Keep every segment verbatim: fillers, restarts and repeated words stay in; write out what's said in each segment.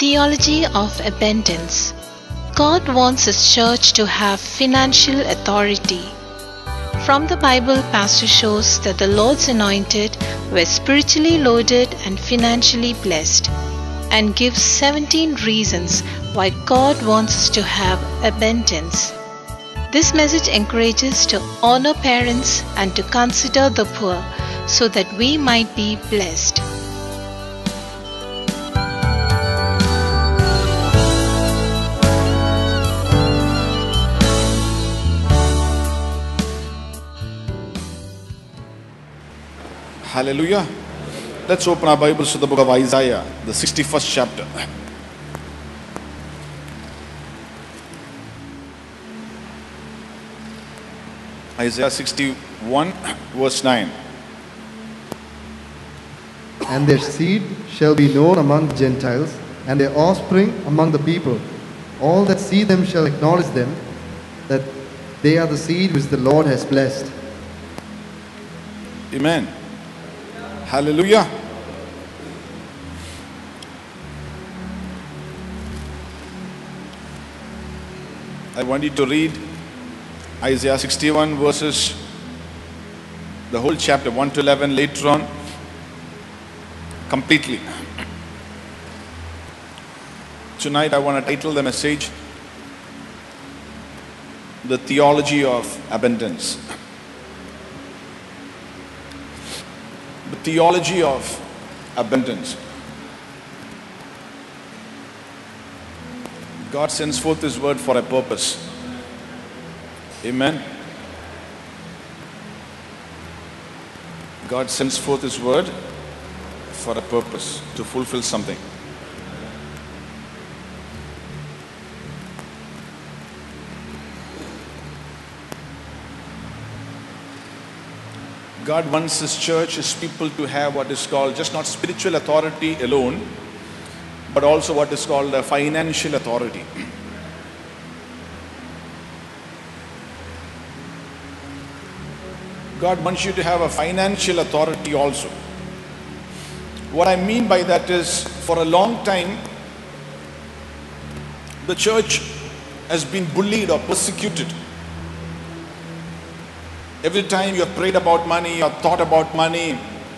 theology of abundance. God wants His church to have financial authority. From the Bible, Pastor shows that the Lord's anointed were spiritually loaded and financially blessed, and gives seventeen reasons why God wants us to have abundance. This message encourages to honor parents and to consider the poor so that we might be blessed. Hallelujah. Let's open our Bibles to the book of Isaiah, the sixty-first chapter. Isaiah sixty-one, verse nine. And their seed shall be known among the Gentiles, and their offspring among the people. All that see them shall acknowledge them, that they are the seed which the Lord has blessed. Amen. Hallelujah. I want you to read Isaiah sixty-one verses, the whole chapter one to eleven later on, completely. Tonight I want to title the message, The Theology of Abundance. The theology of abundance. God sends forth His word for a purpose. Amen. God sends forth His word for a purpose, to fulfill something. God wants His church, His people to have what is called just not spiritual authority alone, but also what is called a financial authority. God wants you to have a financial authority also. What I mean by that is, for a long time, the church has been bullied or persecuted. Every time you have prayed about money or thought about money,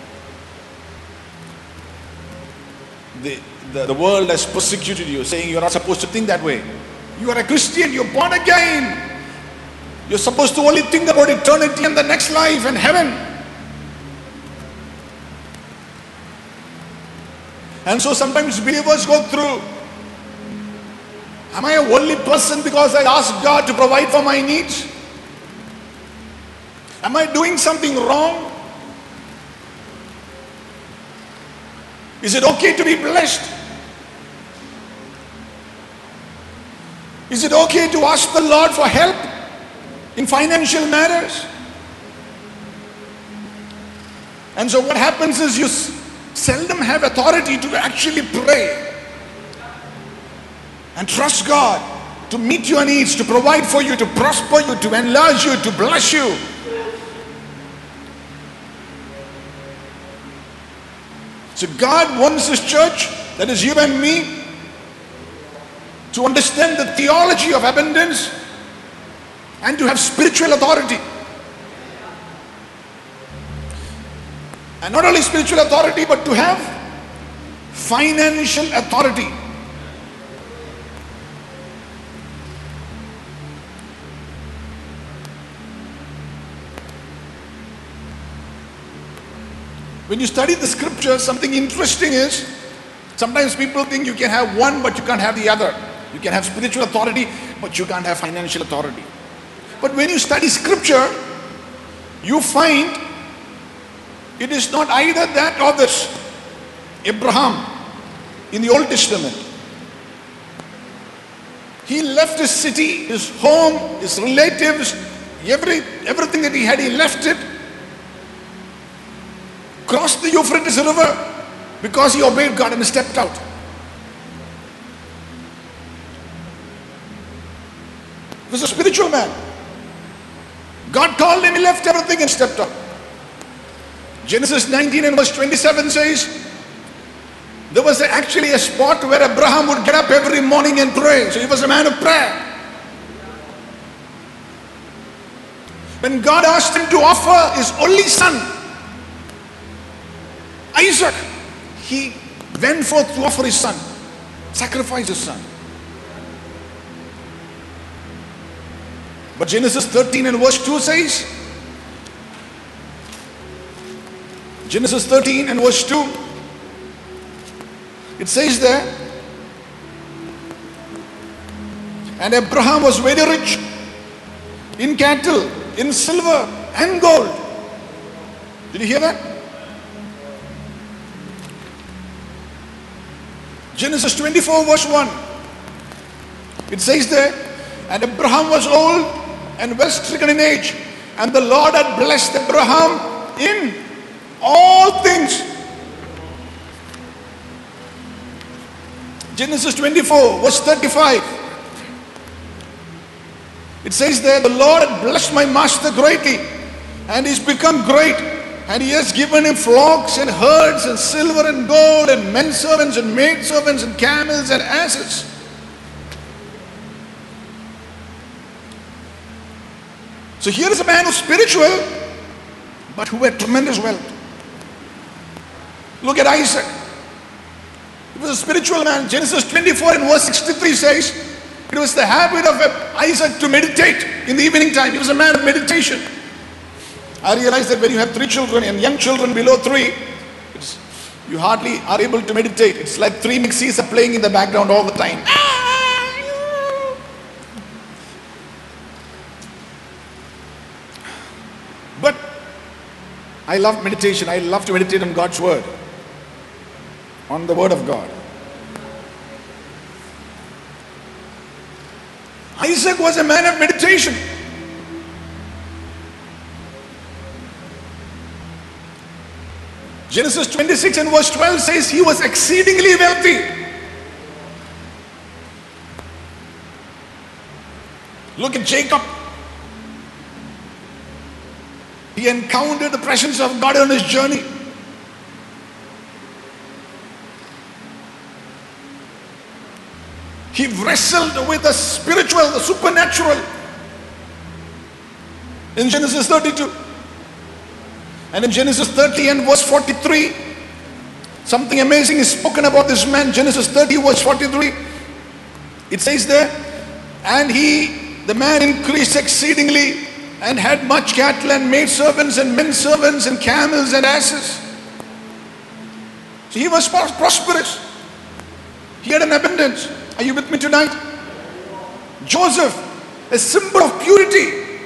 the, the, the world has persecuted you, saying you're not supposed to think that way. You are a Christian, you're born again. You're supposed to only think about eternity and the next life and heaven. And so sometimes believers go through, am I a worldly person because I asked God to provide for my needs? Am I doing something wrong? Is it okay to be blessed? Is it okay to ask the Lord for help in financial matters? And so what happens is you seldom have authority to actually pray and trust God to meet your needs, to provide for you, to prosper you, to enlarge you, to bless you. So God wants His church, that is you and me, to understand the theology of abundance and to have spiritual authority. And not only spiritual authority, but to have financial authority. When you study the scriptures, something interesting is, sometimes people think you can have one but you can't have the other. You can have spiritual authority but you can't have financial authority. But when you study scripture, you find it is not either that or this. Abraham in the Old Testament, he left his city, his home, his relatives, every, everything that he had, he left it, crossed the Euphrates River because he obeyed God and stepped out. He was a spiritual man. God called him, he left everything and stepped out. Genesis nineteen and verse twenty-seven says, the was actually a spot where Abraham would get up every morning and pray. So he was a man of prayer. When God asked him to offer his only son, Isaac, he went forth to offer his son, sacrifice his son. But Genesis thirteen and verse two says, Genesis thirteen and verse two, it says there, and Abraham was very rich in cattle, in silver and gold. Did you hear that? Genesis twenty-four verse one. It says there, and Abraham was old and well stricken in age, and the Lord had blessed Abraham in all things. Genesis twenty-four verse thirty-five. It says there, the Lord had blessed my master greatly, and he's become great, and he has given him flocks and herds and silver and gold and men servants and maid servants and camels and asses. So here is a man who's spiritual, but who had tremendous wealth. Look at Isaac. He was a spiritual man. Genesis twenty-four and verse sixty-three says, it was the habit of Isaac to meditate in the evening time. He was a man of meditation. I realize that when you have three children and young children below three, it's, you hardly are able to meditate. It's like three mixies are playing in the background all the time. But I love meditation. I love to meditate on God's word, on the word of God. Isaac was a man of meditation. Genesis twenty-six and verse twelve says he was exceedingly wealthy. Look at Jacob. He encountered the presence of God on his journey. He wrestled with the spiritual, the supernatural in Genesis thirty-two. And in Genesis thirty and verse forty-three, something amazing is spoken about this man. Genesis thirty verse forty-three, it says there, and he, the man, increased exceedingly and had much cattle and maid servants and men servants and camels and asses. So he was prosperous. He had an abundance. Are you with me tonight? Joseph, a symbol of purity.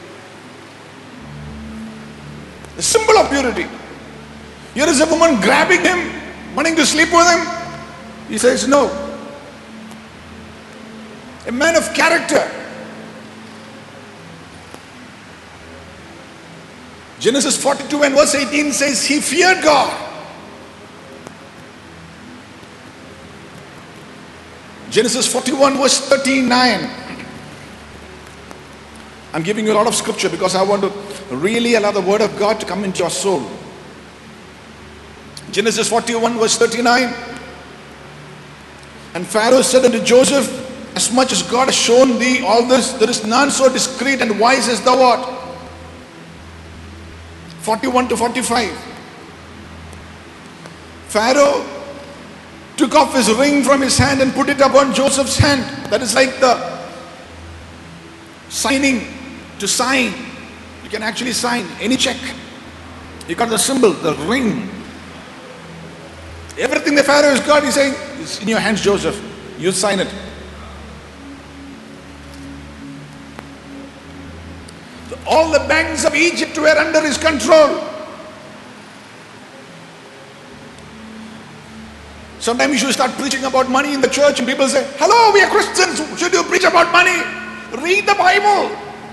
A symbol of purity. Here is a woman grabbing him, wanting to sleep with him. He says no. A man of character. Genesis forty-two and verse eighteen says he feared God. Genesis forty-one verse thirty-nine. I'm giving you a lot of scripture because I want to really allow the word of God to come into your soul. Genesis forty-one verse thirty-nine. And Pharaoh said unto Joseph, as much as God has shown thee all this, there is none so discreet and wise as thou art. forty-one to forty-five. Pharaoh took off his ring from his hand and put it upon Joseph's hand. That is like the signing, to sign. You can actually sign any check. You got the symbol, the ring. Everything the Pharaoh has got, he's saying, it's in your hands, Joseph. You sign it. So all the banks of Egypt were under his control. Sometimes you should start preaching about money in the church and people say, hello, we are Christians, should you preach about money? Read the Bible.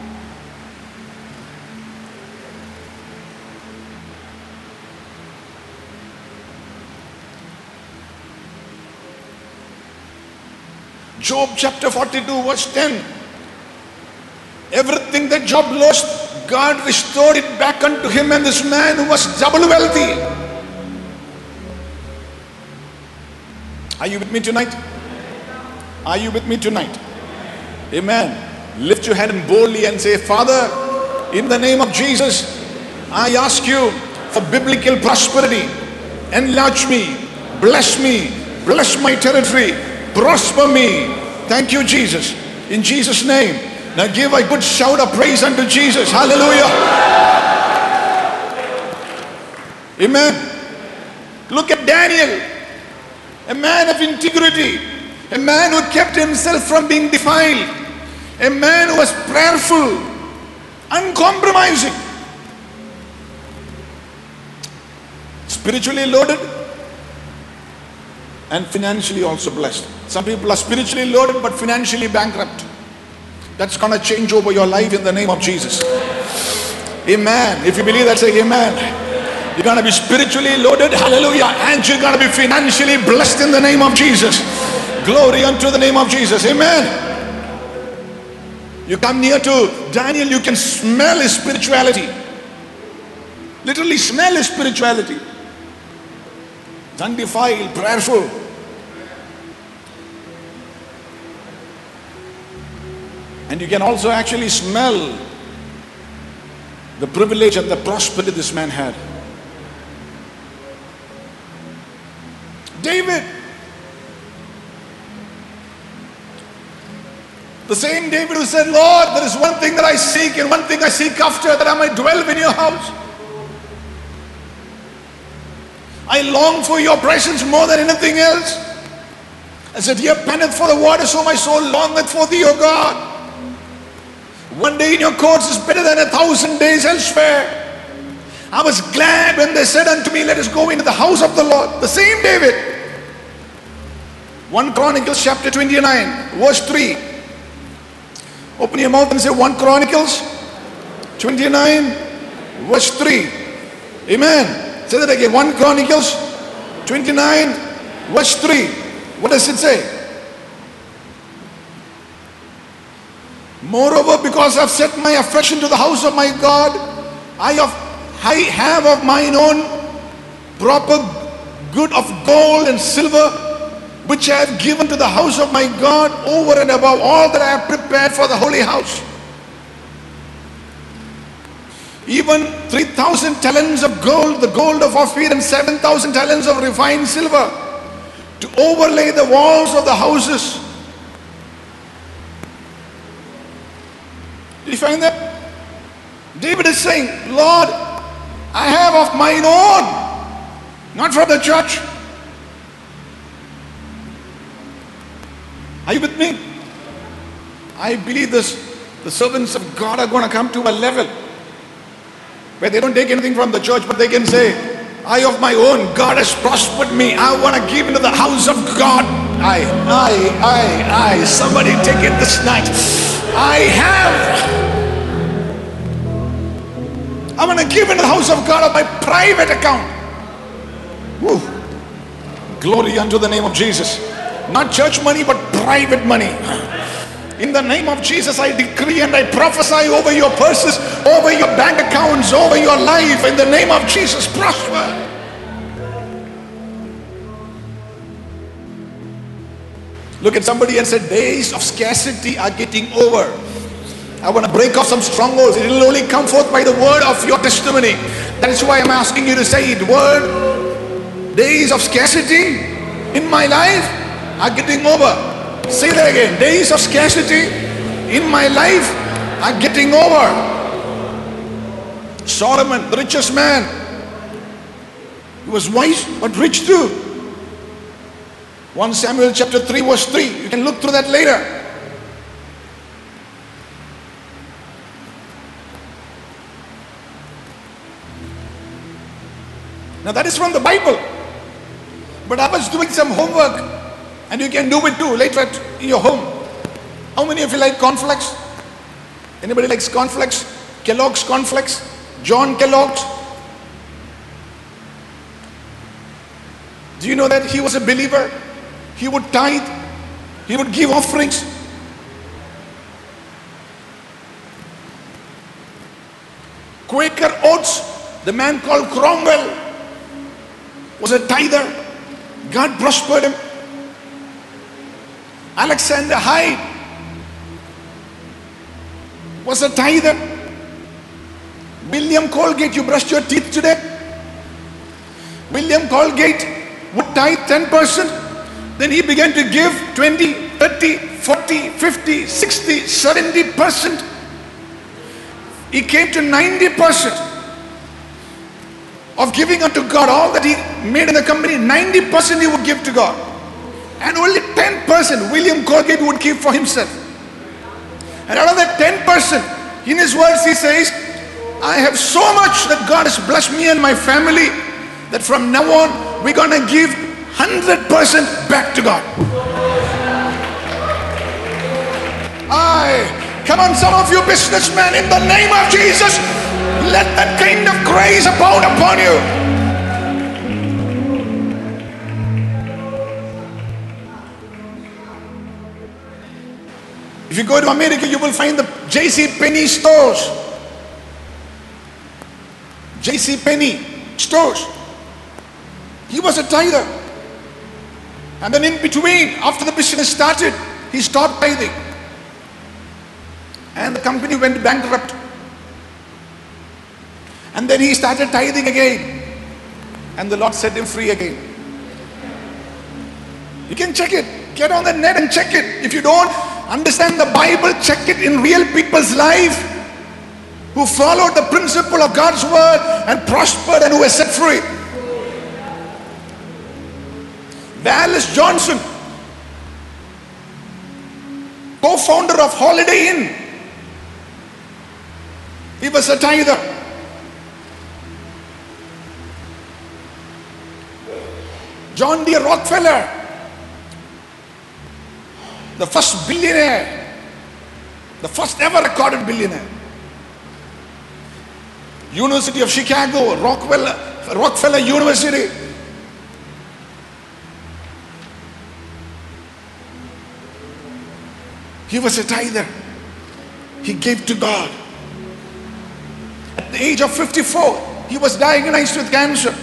Job chapter forty-two verse ten. Everything that Job lost, God restored it back unto him, and this man who was double wealthy. Are you with me tonight? Are you with me tonight? Amen. Lift your hand and boldly and say, Father, in the name of Jesus, I ask you for biblical prosperity. Enlarge me, bless me, bless my territory, prosper me. Thank you, Jesus. In Jesus' name. Now give a good shout of praise unto Jesus. Hallelujah. Amen. Look at Daniel, a man of integrity, a man who kept himself from being defiled, a man who was prayerful, uncompromising, spiritually loaded and financially also blessed. Some people are spiritually loaded but financially bankrupt. That's going to change over your life in the name of Jesus. Amen. If you believe that, say amen. You're going to be spiritually loaded, hallelujah, and you're going to be financially blessed in the name of Jesus. Glory unto the name of Jesus. Amen. You come near to Daniel, you can smell his spirituality. Literally smell his spirituality. It's undefiled, prayerful. And you can also actually smell the privilege and the prosperity this man had. David, the same David who said, Lord, there is one thing that I seek and one thing I seek after, that I might dwell in your house. I long for your presence more than anything else. I said, here panteth for the water, so my soul longeth for thee, O God. One day in your courts is better than a thousand days elsewhere. I was glad when they said unto me, let us go into the house of the Lord. The same David. First Chronicles chapter twenty-nine, verse three. Open your mouth and say First Chronicles twenty-nine, verse three. Amen. Say that again. First Chronicles twenty-nine, verse three. What does it say? Moreover, because I have set my affection to the house of my God, I have, I have of mine own proper good of gold and silver, which I have given to the house of my God over and above all that I have prepared for the holy house. Even three thousand talents of gold, the gold of Ophir, and seven thousand talents of refined silver, to overlay the walls of the houses. Did you find that? David is saying, Lord, I have of mine own, not from the church. Are you with me? I believe this, the servants of God are going to come to a level where they don't take anything from the church, but they can say, I of my own, God has prospered me. I want to give into the house of God. I, I, I, I. Somebody take it this night. I have. I want to give into the house of God on my private account. Woo. Glory unto the name of Jesus. Not church money, but private money. In the name of Jesus, I decree and I prophesy over your purses, over your bank accounts, over your life. In the name of Jesus, prosper. Look at somebody and say, days of scarcity are getting over. I want to break off some strongholds. It will only come forth by the word of your testimony. That is why I'm asking you to say it. Word, days of scarcity in my life are getting over. Say that again. Days of scarcity in my life are getting over. Solomon, the richest man, he was wise but rich too. First Samuel chapter three verse three. You can look through that later. Now that is from the Bible. But I was doing some homework, and you can do it too later at your home. How many of you like cornflakes? Anybody likes cornflakes? Kellogg's cornflakes? John Kellogg's? Do you know that he was a believer? He would tithe. He would give offerings. Quaker Oats, the man called Cromwell, was a tither. God prospered him. Alexander Hyde was a tither. William Colgate, you brushed your teeth today? William Colgate would tithe ten percent. Then he began to give twenty, thirty, forty, fifty, sixty, seventy percent. He came to ninety percent of giving unto God. All that he made in the company, ninety percent he would give to God. And only ten percent William Colgate would keep for himself. And out of that ten percent, in his words he says, I have so much that God has blessed me and my family that from now on we're going to give one hundred percent back to God. I come on, some of you businessmen, in the name of Jesus, let that kind of grace abound upon you. If you go to America, you will find the J C Penney stores. J C Penney stores. He was a tither. And then in between, after the business started, he stopped tithing. And the company went bankrupt. And then he started tithing again. And the Lord set him free again. You can check it. Get on the net and check it. If you don't understand the Bible, check it in real people's life who followed the principle of God's word and prospered and who were set free. Dallas Johnson, co-founder of Holiday Inn, he was a tither. John D. Rockefeller, the first billionaire, the first ever recorded billionaire. University of Chicago, Rockefeller, Rockefeller University. He was a tither. He gave to God. At the age of fifty-four, he was diagnosed with cancer.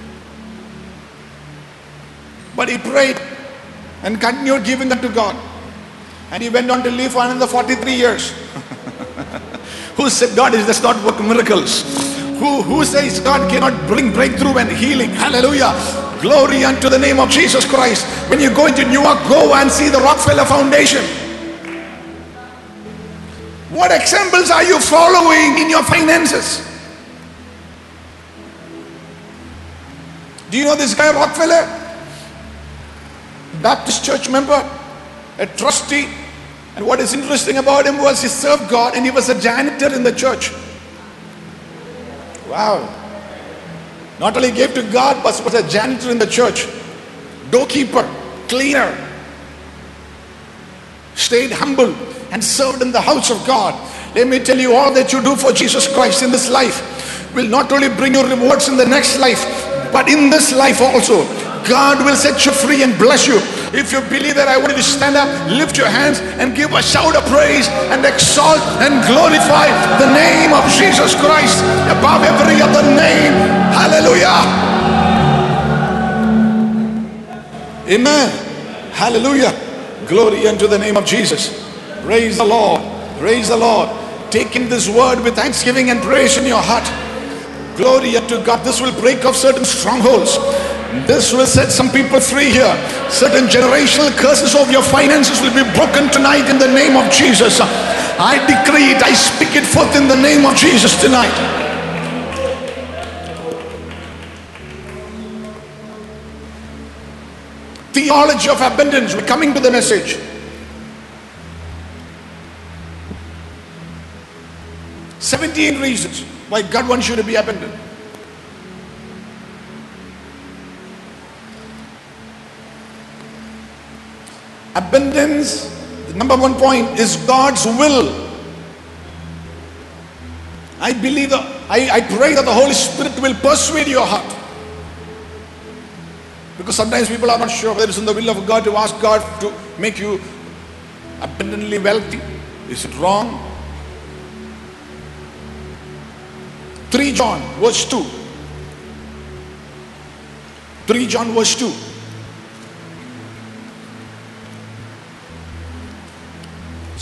But he prayed and continued giving unto God. And he went on to live for another forty-three years. Who said God does not work miracles? Who, who says God cannot bring breakthrough and healing? Hallelujah. Glory unto the name of Jesus Christ. When you go into New York, go and see the Rockefeller Foundation. What examples are you following in your finances? Do you know this guy Rockefeller? Baptist church member, a trustee. And what is interesting about him was he served God and he was a janitor in the church. Wow. Not only gave to God, but was a janitor in the church. Doorkeeper, cleaner. Stayed humble and served in the house of God. Let me tell you, all that you do for Jesus Christ in this life will not only bring you rewards in the next life, but in this life also. God will set you free and bless you. If you believe that, I want you to stand up, lift your hands and give a shout of praise and exalt and glorify the name of Jesus Christ above every other name. Hallelujah. Amen. Hallelujah. Glory unto the name of Jesus. Praise the Lord. Praise the Lord. Taking this word with thanksgiving and praise in your heart. Glory unto God. This will break off certain strongholds. This will set some people free here. Certain generational curses of your finances will be broken tonight in the name of Jesus. I decree it. I speak it forth in the name of Jesus tonight. Theology of abundance. We're coming to the message. seventeen reasons why God wants you to be abundant. Abundance, the number one point, is God's will. I believe, that, I, I pray that the Holy Spirit will persuade your heart. Because sometimes people are not sure whether it's in the will of God to ask God to make you abundantly wealthy. Is it wrong? three John verse two. three John verse two.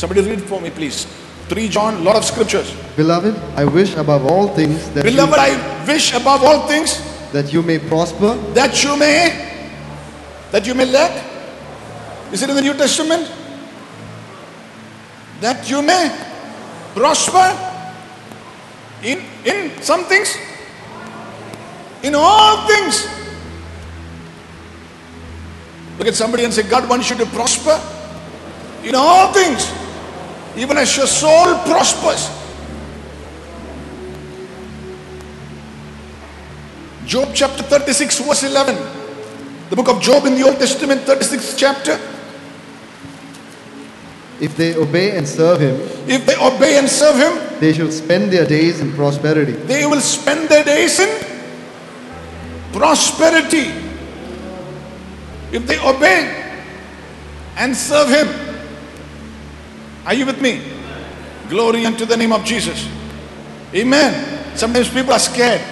Somebody read for me, please. three John, lot of scriptures. Beloved, I wish above all things that Beloved, you, I wish above all things that you may prosper that you may, that you may lack. Is it in the New Testament? That you may prosper in, in some things, in all things. Look at somebody and say, God wants you to prosper in all things, even as your soul prospers. Job chapter thirty-six verse eleven. The book of Job in the Old Testament, thirty-sixth chapter. if they obey and serve him, If they obey and serve him, they shall spend their days in prosperity. they will spend their days in prosperity. If they obey and serve him. Are you with me? Glory unto the name of Jesus. Amen. Sometimes people are scared.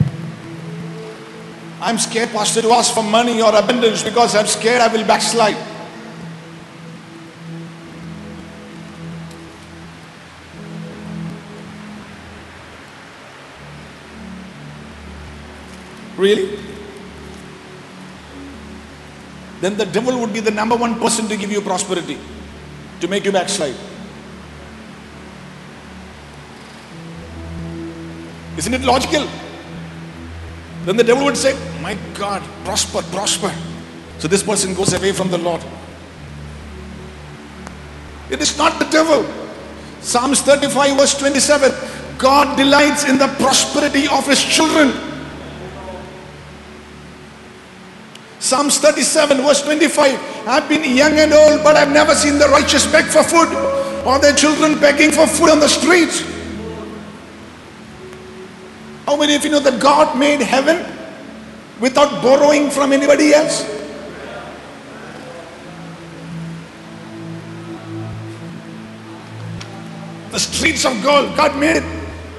I'm scared, Pastor, to ask for money or abundance because I'm scared I will backslide. Really? Then the devil would be the number one person to give you prosperity, to make you backslide. Isn't it logical? Then the devil would say, my God, prosper, prosper. So this person goes away from the Lord. It is not the devil. Psalms thirty-five verse twenty-seven. God delights in the prosperity of his children. Psalms thirty-seven verse twenty-five. I've been young and old, but I've never seen the righteous beg for food, or their children begging for food on the streets. How many of you know that God made heaven without borrowing from anybody else? The streets of gold, God made it.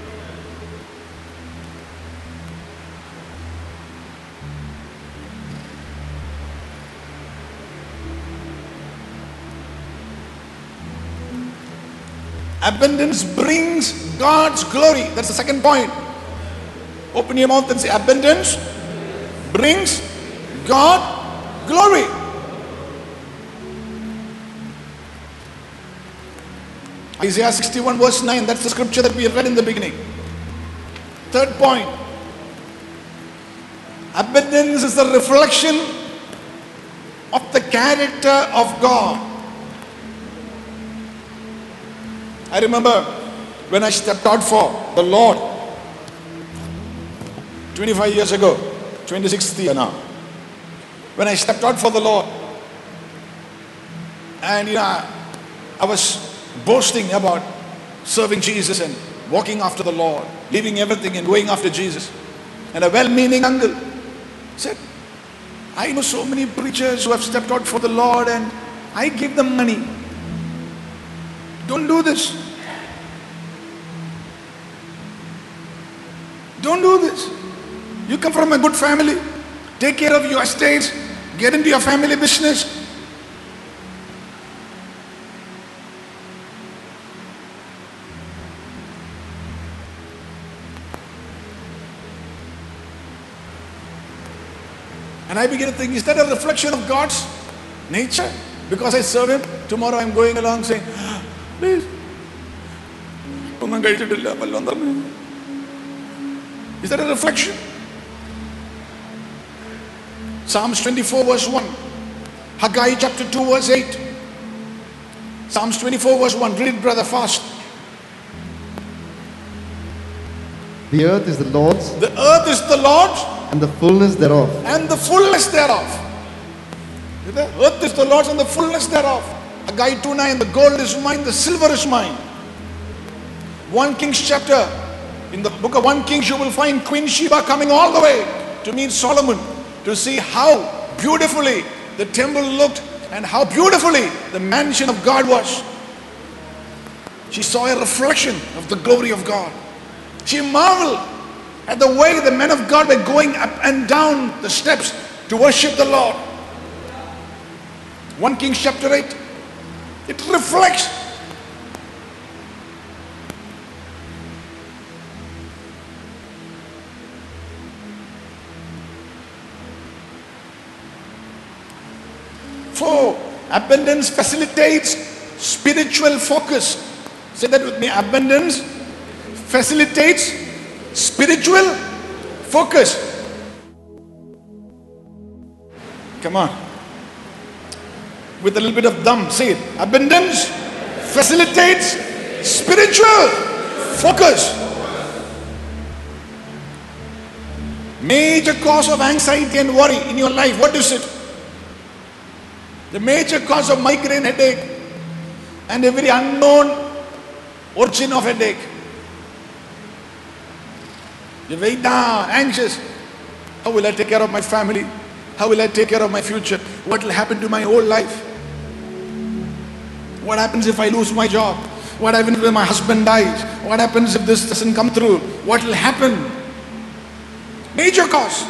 Abundance brings God's glory. That's the second point. Open your mouth and say, abundance brings God glory. Isaiah sixty-one verse nine, that's the scripture that we read in the beginning. Third point. Abundance is the reflection of the character of God. I remember when I stepped out for the Lord twenty-five years ago, twenty-sixth year now. When I stepped out for the Lord, and you know, I was boasting about serving Jesus and walking after the Lord, leaving everything and going after Jesus. And a well-meaning uncle said, I know so many preachers who have stepped out for the Lord and I give them money. Don't do this. Don't do this. You come from a good family. Take care of your estates. Get into your family business. And I begin to think, is that a reflection of God's nature? Because I serve him, tomorrow I'm going along saying, please. Is that a reflection? Psalms twenty-four verse one. Haggai chapter two verse eight. Psalms twenty-four verse one. Read it, brother, fast. The earth is the Lord's, The earth is the Lord's and the fullness thereof, and the fullness thereof. The earth is the Lord's and the fullness thereof. Haggai two nine. The gold is mine, the silver is mine. First Kings chapter. In the book of First Kings, you will find Queen Sheba coming all the way to meet Solomon, to see how beautifully the temple looked and how beautifully the mansion of God was. She saw a reflection of the glory of God. She marveled at the way the men of God were going up and down the steps to worship the Lord. First Kings chapter eight. It reflects Four, abundance facilitates spiritual focus. Say that with me. Abundance facilitates spiritual focus. Come on. With a little bit of dum, say it. Abundance facilitates spiritual focus. Major cause of anxiety and worry in your life, what is it? The major cause of migraine headache and every unknown origin of headache. You weigh down, anxious. How will I take care of my family? How will I take care of my future? What will happen to my whole life? What happens if I lose my job? What happens when my husband dies? What happens if this doesn't come through? What will happen? Major cause.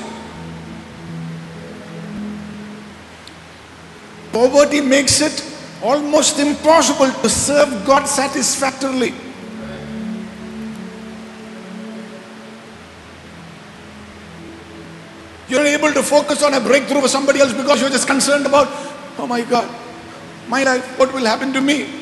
Poverty makes it almost impossible to serve God satisfactorily. You're unable to focus on a breakthrough for somebody else because you're just concerned about, oh my God, my life, what will happen to me?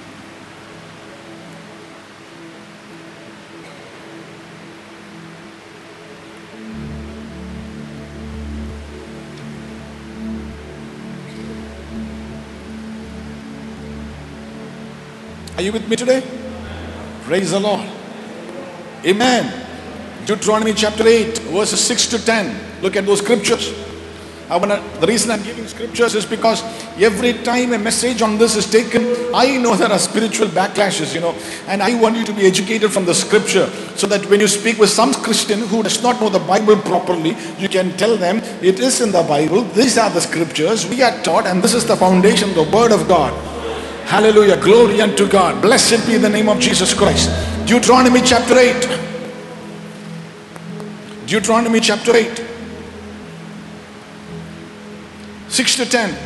Are you with me today? Praise the Lord. Amen. Deuteronomy chapter eight, verses six to ten. Look at those scriptures. I wanna, the reason I'm giving scriptures is because every time a message on this is taken, I know there are spiritual backlashes, you know, and I want you to be educated from the scripture so that when you speak with some Christian who does not know the Bible properly, you can tell them it is in the Bible, these are the scriptures, we are taught, and this is the foundation, the word of God. Hallelujah, glory unto God. Blessed be the name of Jesus Christ. Deuteronomy chapter eight. Deuteronomy chapter eight. six to ten.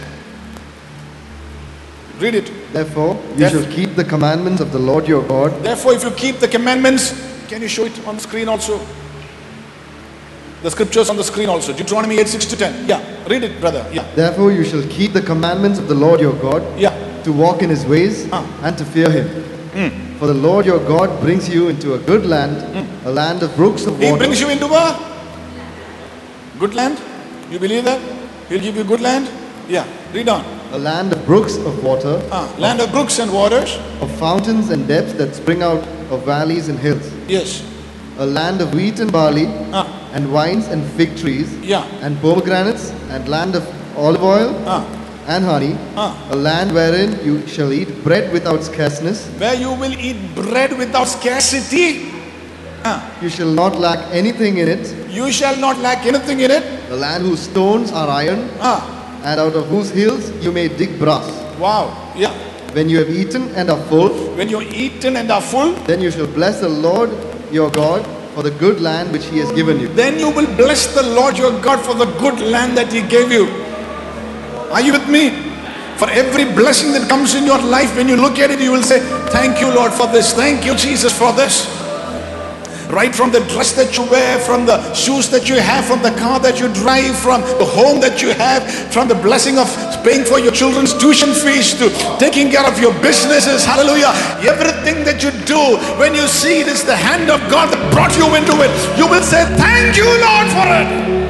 Read it. Therefore, you Therefore- shall keep the commandments of the Lord your God. Therefore, if you keep the commandments, can you show it on the screen also? The scriptures on the screen also. Deuteronomy eight, six to ten. Yeah, read it, brother. Yeah, Therefore, you shall keep the commandments of the Lord your God, yeah. to walk in his ways Ah. and to fear him. For the Lord your God brings you into a good land, a land of brooks of He water. brings you into a good land. You believe that? He'll give you good land? Yeah, read on. A land of brooks of water, Ah, land of brooks and waters. of fountains and depths that spring out of valleys and hills. Yes. A land of wheat and barley, Ah, and wines and fig trees, yeah. and pomegranates, and land of olive oil Ah, and honey. ah. A land wherein you shall eat bread without scarceness. Where you will eat bread without scarcity. Ah, You shall not lack anything in it. you shall not lack anything in it. A land whose stones are iron, Ah, and out of whose hills you may dig brass. wow. Yeah. When you have eaten and are full, When you're eaten and are full, then you shall bless the Lord your God for the good land which he has given you. then you will bless the Lord your God for the good land that He gave you. Are you with me? For every blessing that comes in your life, when you look at it, you will say, thank you, Lord, for this. Thank you, Jesus, for this. Right from the dress that you wear, from the shoes that you have, from the car that you drive, from the home that you have, from the blessing of paying for your children's tuition fees to taking care of your businesses. Hallelujah. Everything that you do, when you see it is the hand of God that brought you into it, you will say, thank you, Lord, for it.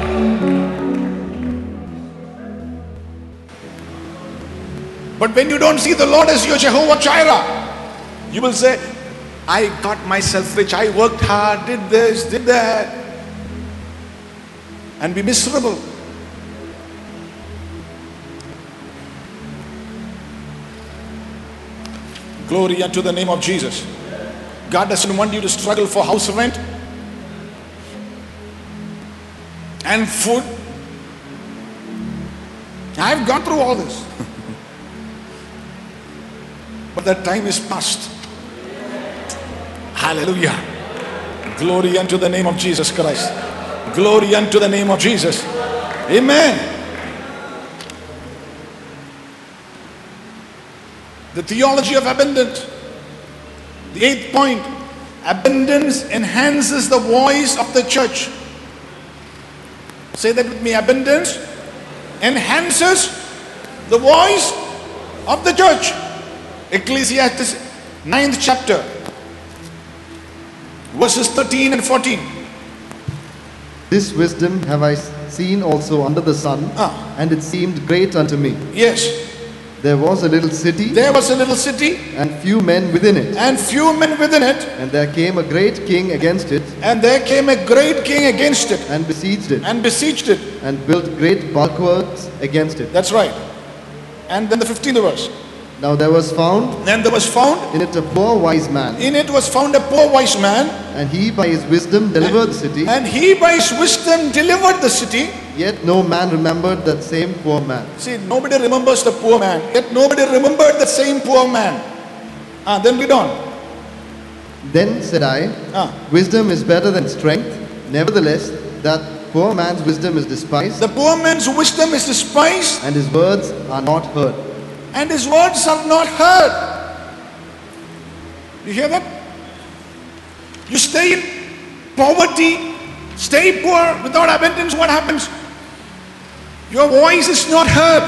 But when you don't see the Lord as your Jehovah Jireh, you will say, I got myself rich, I worked hard, did this, did that, and be miserable. Glory unto the name of Jesus. God doesn't want you to struggle for house rent and food. I've gone through all this. But that time is past. Hallelujah. Glory unto the name of Jesus Christ. Glory unto the name of Jesus. Amen. The theology of abundance. The eighth point. Abundance enhances the voice of the church. Say that with me. Abundance enhances The voice of the church. Ecclesiastes ninth chapter, verses thirteen and fourteen. This wisdom have I seen also under the sun, Ah. and it seemed great unto me. Yes. There was a little city, There was a little city and few men within it. and few men within it, And there came a great king against it, and there came a great king against it and besieged it, and besieged it. and built great bulwarks against it. That's right. And then the fifteenth verse. Now there was found Then there was found, in it a poor wise man, in it was found a poor wise man, and he by his wisdom delivered the city, and he by his wisdom delivered the city. yet no man remembered that same poor man. See, nobody remembers the poor man, yet nobody remembered the same poor man. Ah, then read on. Then said I, Ah. wisdom is better than strength. Nevertheless, that poor man's wisdom is despised, The poor man's wisdom is despised, and his words are not heard. and his words are not heard. You hear that? You stay in poverty, stay poor without abundance, what happens? Your voice is not heard.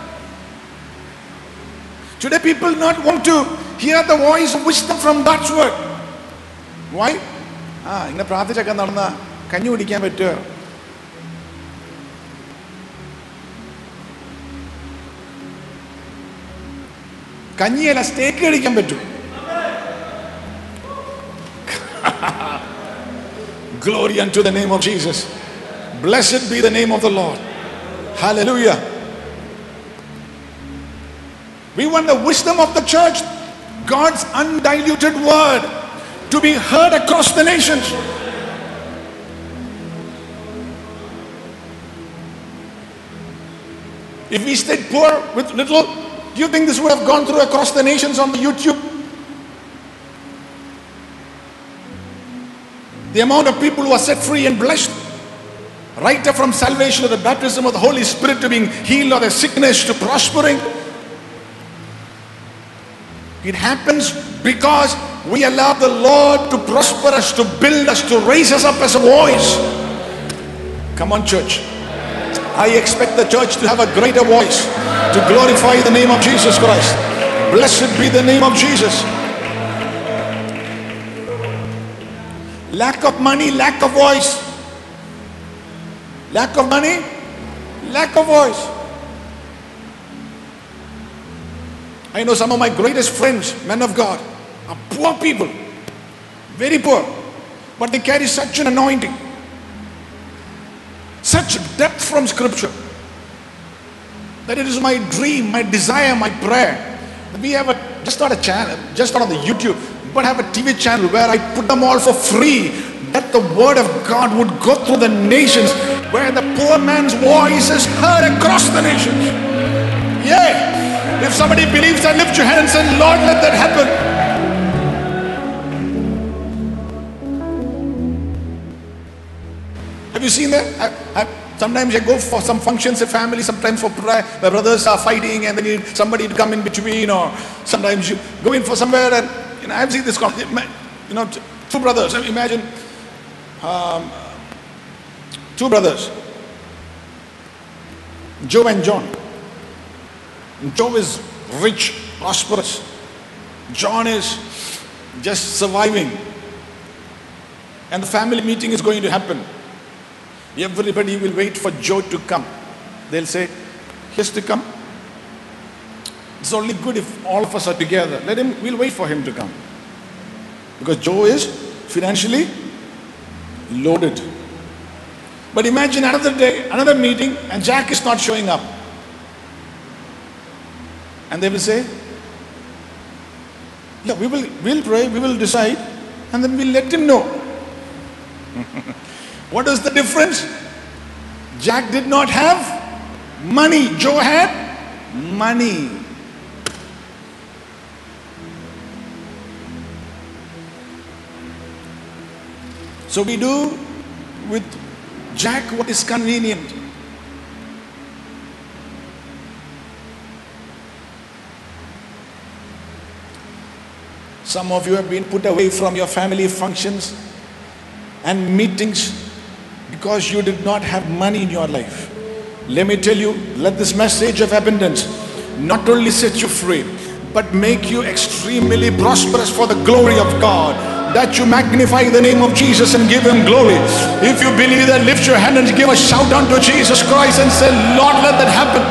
Today people not want to hear the voice of wisdom from God's word. Why? ആ ഇങ്ങനെ പ്രാർത്ഥിച്ചൊക്കെ നടന്ന കഞ്ഞി കുടിക്കാൻ പറ്റുമോ? കഞ്ഞിയല്ല, സ്റ്റേക്ക് കഴിക്കാൻ പറ്റും. Glory unto the name of Jesus. Blessed be the name of the Lord. Hallelujah. We want the wisdom of the church, God's undiluted word, to be heard across the nations. If we stayed poor with little, do you think this would have gone through across the nations on the YouTube? The amount of people who are set free and blessed, right up from salvation to the baptism of the Holy Spirit, to being healed of their sickness, to prospering. It happens because we allow the Lord to prosper us, to build us, to raise us up as a voice. Come on, church. I expect the church to have a greater voice, to glorify the name of Jesus Christ. Blessed be the name of Jesus. Lack of money, lack of voice. Lack of money, lack of voice. I know some of my greatest friends, men of God, are poor people, very poor, but they carry such an anointing, such depth from Scripture, that it is my dream, my desire, my prayer that we have a, just not a channel, just not on the YouTube, but have a T V channel where I put them all for free, that the word of God would go through the nations, where the poor man's voice is heard across the nations. Yeah. If somebody believes that, lift your hand and say, Lord, let that happen. Have you seen that? I, I, sometimes I go for some functions, a family, sometimes for prayer, where brothers are fighting and they need somebody to come in between, or sometimes you go in for somewhere and, you know, I've seen this, you know, two brothers. Imagine um, two brothers, Joe and John. Joe is rich, prosperous. John is just surviving. And the family meeting is going to happen. Everybody will wait for Joe to come. They'll say, he has to come. It's only good if all of us are together. Let him, we'll wait for him to come. Because Joe is financially loaded. But imagine another day, another meeting, and Jack is not showing up. And they will say, yeah, we will we'll pray, we will decide, and then we'll let him know. What is the difference? Jack did not have money. Joe had money. So we do with Jack what is convenient. Some of you have been put away from your family functions and meetings because you did not have money in your life. Let me tell you, let this message of abundance not only set you free, but make you extremely prosperous for the glory of God. That you magnify the name of Jesus and give Him glory. If you believe that, lift your hand and give a shout unto Jesus Christ and say, Lord, let that happen.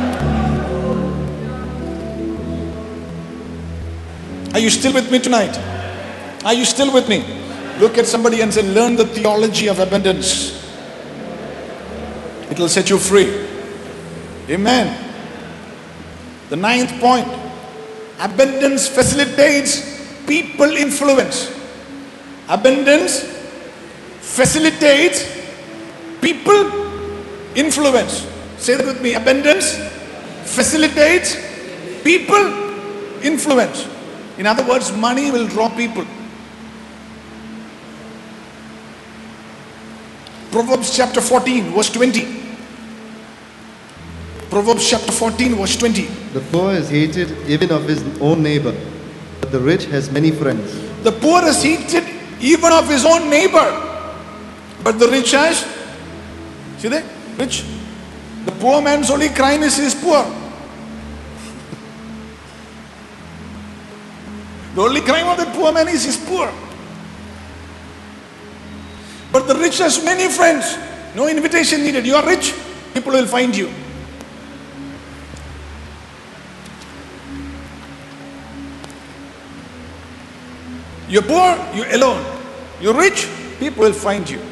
Are you still with me tonight? Are you still with me? Look at somebody and say, learn the theology of abundance. It will set you free. Amen. The ninth point, abundance facilitates people influence. Abundance facilitates people influence. Say that with me. Abundance facilitates people influence. In other words, money will draw people. Proverbs chapter fourteen, verse twenty. Proverbs chapter fourteen, verse twenty. The poor is hated even of his own neighbor, but the rich has many friends. The poor is hated even of his own neighbor, but the rich has, see that? Rich. The poor man's only crime is he is poor. The only crime of the poor man is he is poor. But the rich has many friends. No invitation needed. You are rich, people will find you. You're poor, you're alone. You're rich, people will find you.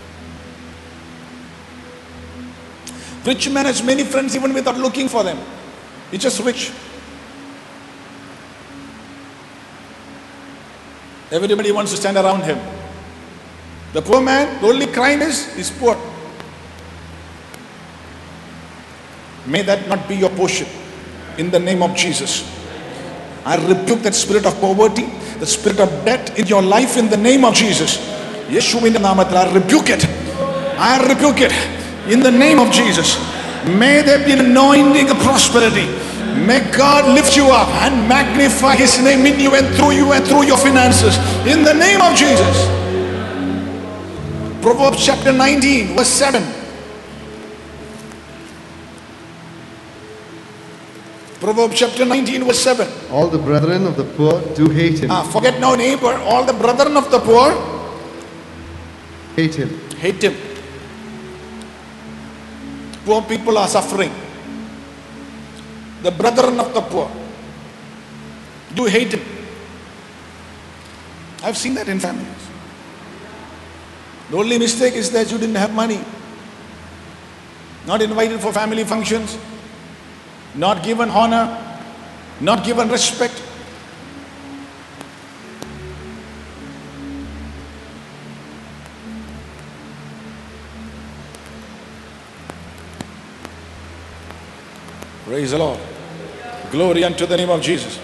Rich man has many friends even without looking for them. He's just rich. Everybody wants to stand around him. The poor man, the only crime is, he's poor. May that not be your portion. In the name of Jesus. I rebuke that spirit of poverty, the spirit of debt in your life in the name of Jesus. Yeshuviന്റെ നാമത്തിൽ I rebuke it. I rebuke it in the name of Jesus. May there be an anointing of prosperity. May God lift you up and magnify His name in you and through you and through your finances in the name of Jesus. Proverbs chapter nineteen, verse seven. Proverbs chapter nineteen, verse seven. All the brethren of the poor do hate him. Ah, forget no neighbor. All the brethren of the poor Hate him. hate him. Poor people are suffering. The brethren of the poor do hate him. I've seen that in families. The only mistake is that you didn't have money. Not invited for family functions. Not given honor. Not given respect. Praise the Lord. Glory unto the name of Jesus.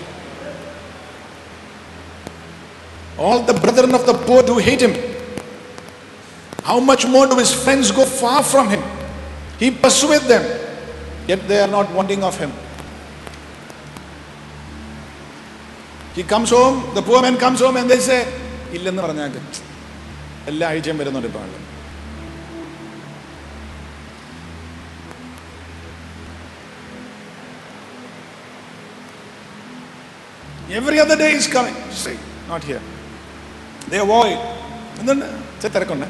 All the brethren of the poor do hate him. How much more do his friends go far from him? He pursueth them, yet they are not wanting of him. He comes home, the poor man comes home and they say, ഇല്ലെന്ന് പറഞ്ഞാൽ എല്ലാ ആഴ്ചയും വരുന്നുണ്ട് ഇപ്പോൾ ആള്. Every other day is coming. Say, not here. They avoid. And then, say, തിരക്കുണ്ട്.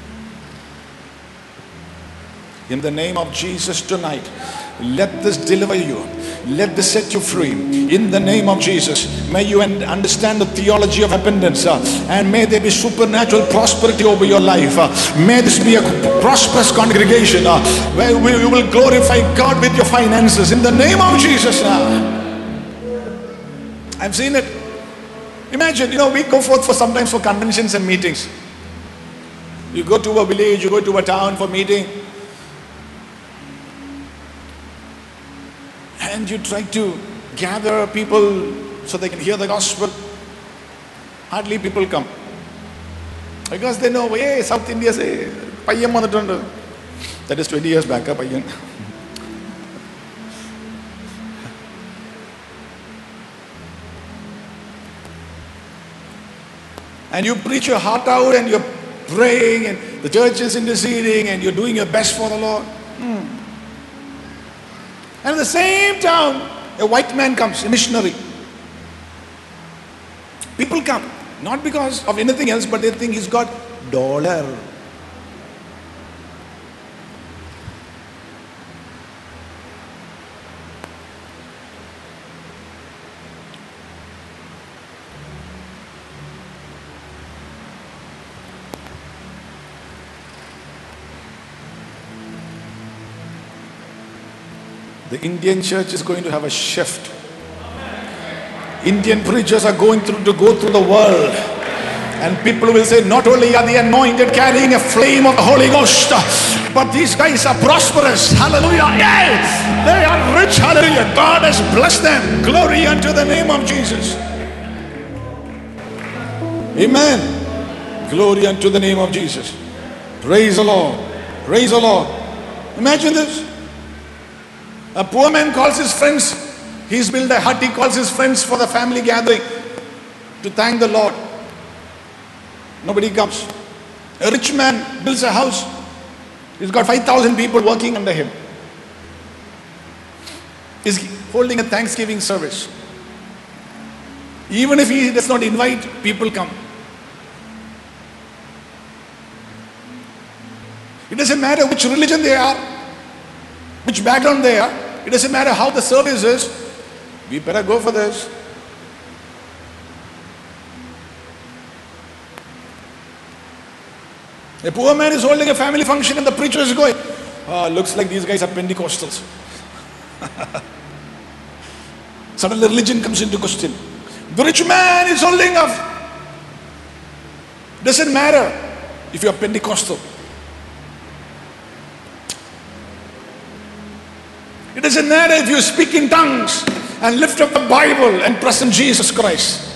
In the name of Jesus tonight, let this deliver you. Let this set you free. In the name of Jesus, may you understand the theology of abundance, uh, and may there be supernatural prosperity over your life. Uh, may this be a prosperous congregation uh, where we, you will glorify God with your finances. In the name of Jesus. Uh, I've seen it. Imagine, you know, we go forth for sometimes for conventions and meetings. You go to a village, you go to a town for meeting. And you try to gather people so they can hear the gospel. Hardly people come. Because they know, hey, South India, say, Payyam vanittundu. That is twenty years back, Payyam. And you preach your heart out and you're praying and the church is interceding and you're doing your best for the Lord. Hmm. And at the same time, A white man comes, a missionary. People come, not because of anything else, but they think he's got dollar. The Indian church is going to have a shift. Indian preachers are going through to go through the world, and people will say, not only are they anointed carrying a flame of the Holy Ghost, but these guys are prosperous. Hallelujah. Yeah. They are rich. Hallelujah. God has blessed them. Glory unto the name of Jesus. Amen. Glory unto the name of Jesus. Praise the Lord. Praise the Lord. Imagine this. A poor man calls his friends. He's built a hut. He calls his friends for the family gathering to thank the Lord. Nobody comes. A rich man builds a house. He's got five thousand people working under him. He's holding a Thanksgiving service. Even if he does not invite, people come. It doesn't matter which religion they are, which background they are. It doesn't matter how the service is. We better go for this. A poor man is holding a family function and the preacher is going, oh, looks like these guys are Pentecostals. Suddenly religion comes into question. The rich man is holding up. Doesn't matter if you are Pentecostal. It doesn't matter if you speak in tongues and lift up the Bible and present Jesus Christ.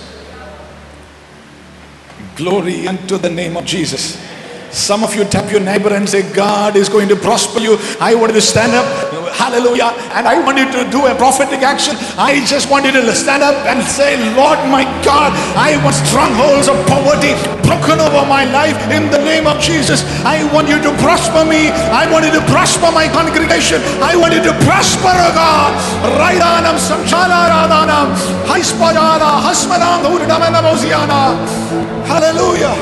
Glory unto the name of Jesus. Some of you tap your neighbor and say, God is going to prosper you. I want you to stand up. Hallelujah. And I want you to do a prophetic action. I just want you to stand up and say, Lord my God, I want strongholds of poverty broken over my life in the name of Jesus. I want you to prosper me. I want you to prosper my congregation. I want you to prosper, oh God. Raidanam samchala radhanam haispadana hasmanam dhurdamanamoziana. Hallelujah.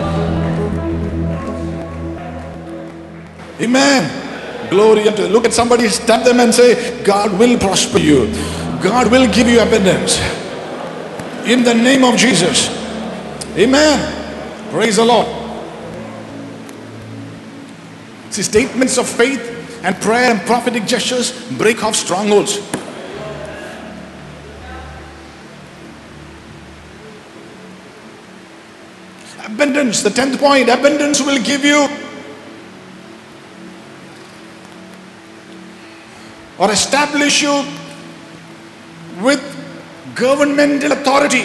Amen. Glory unto. Look at somebody, stab them and say, God will prosper you. God will give you abundance. In the name of Jesus. Amen. Praise the Lord. See, statements of faith and prayer and prophetic gestures break off strongholds. Abundance, the tenth point, abundance will give you or establish you with governmental authority.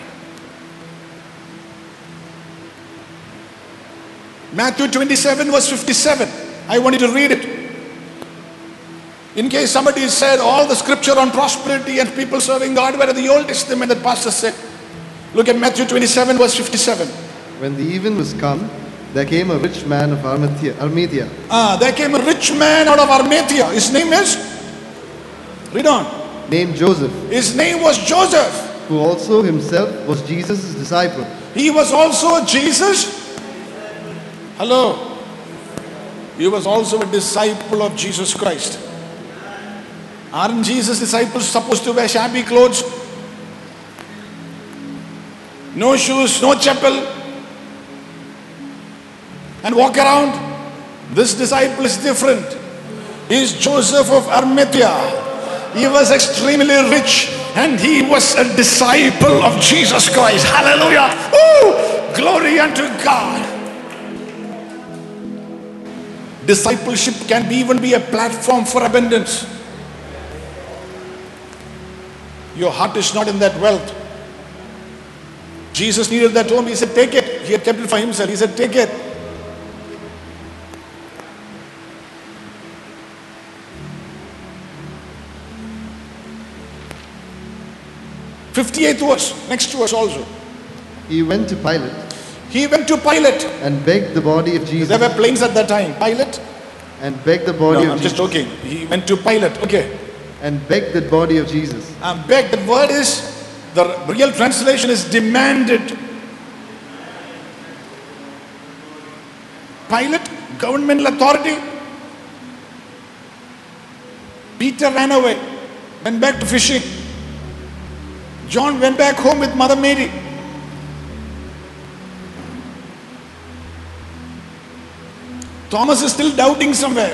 Matthew twenty-seven verse fifty-seven. I want you to read it. In case somebody said all the scripture on prosperity and people serving God were in the Old Testament, that pastor said. Look at Matthew twenty-seven verse fifty-seven. When the even was come, there came a rich man of Arimathea. Arimathea. Ah, there came a rich man out of Arimathea. His name is? Read on. Named Joseph. His name was Joseph. Who also himself was Jesus' disciple. He was also Jesus. Hello. He was also a disciple of Jesus Christ. Aren't Jesus' disciples supposed to wear shabby clothes? No shoes, no chapel, and walk around? This disciple is different. He is Joseph of Arimathea. He was extremely rich and he was a disciple of Jesus Christ. Hallelujah. Ooh, glory unto God. Discipleship can be, even be a platform for abundance. Your heart is not in that wealth. Jesus needed that home. He said, take it. He had kept it for himself. He said, take it. fifty-eighth verse, next verse also. He went to Pilate. He went to Pilate. And begged the body of Jesus. There were planes at that time. Pilate? And begged the body No, of I'm Jesus. just joking. He went to Pilate. Okay. and begged the body of Jesus. Um, beg, the word is, the real translation is demanded. Pilate, governmental authority. Peter ran away, went back to fishing. John went back home with Mother Mary. Thomas is still doubting somewhere.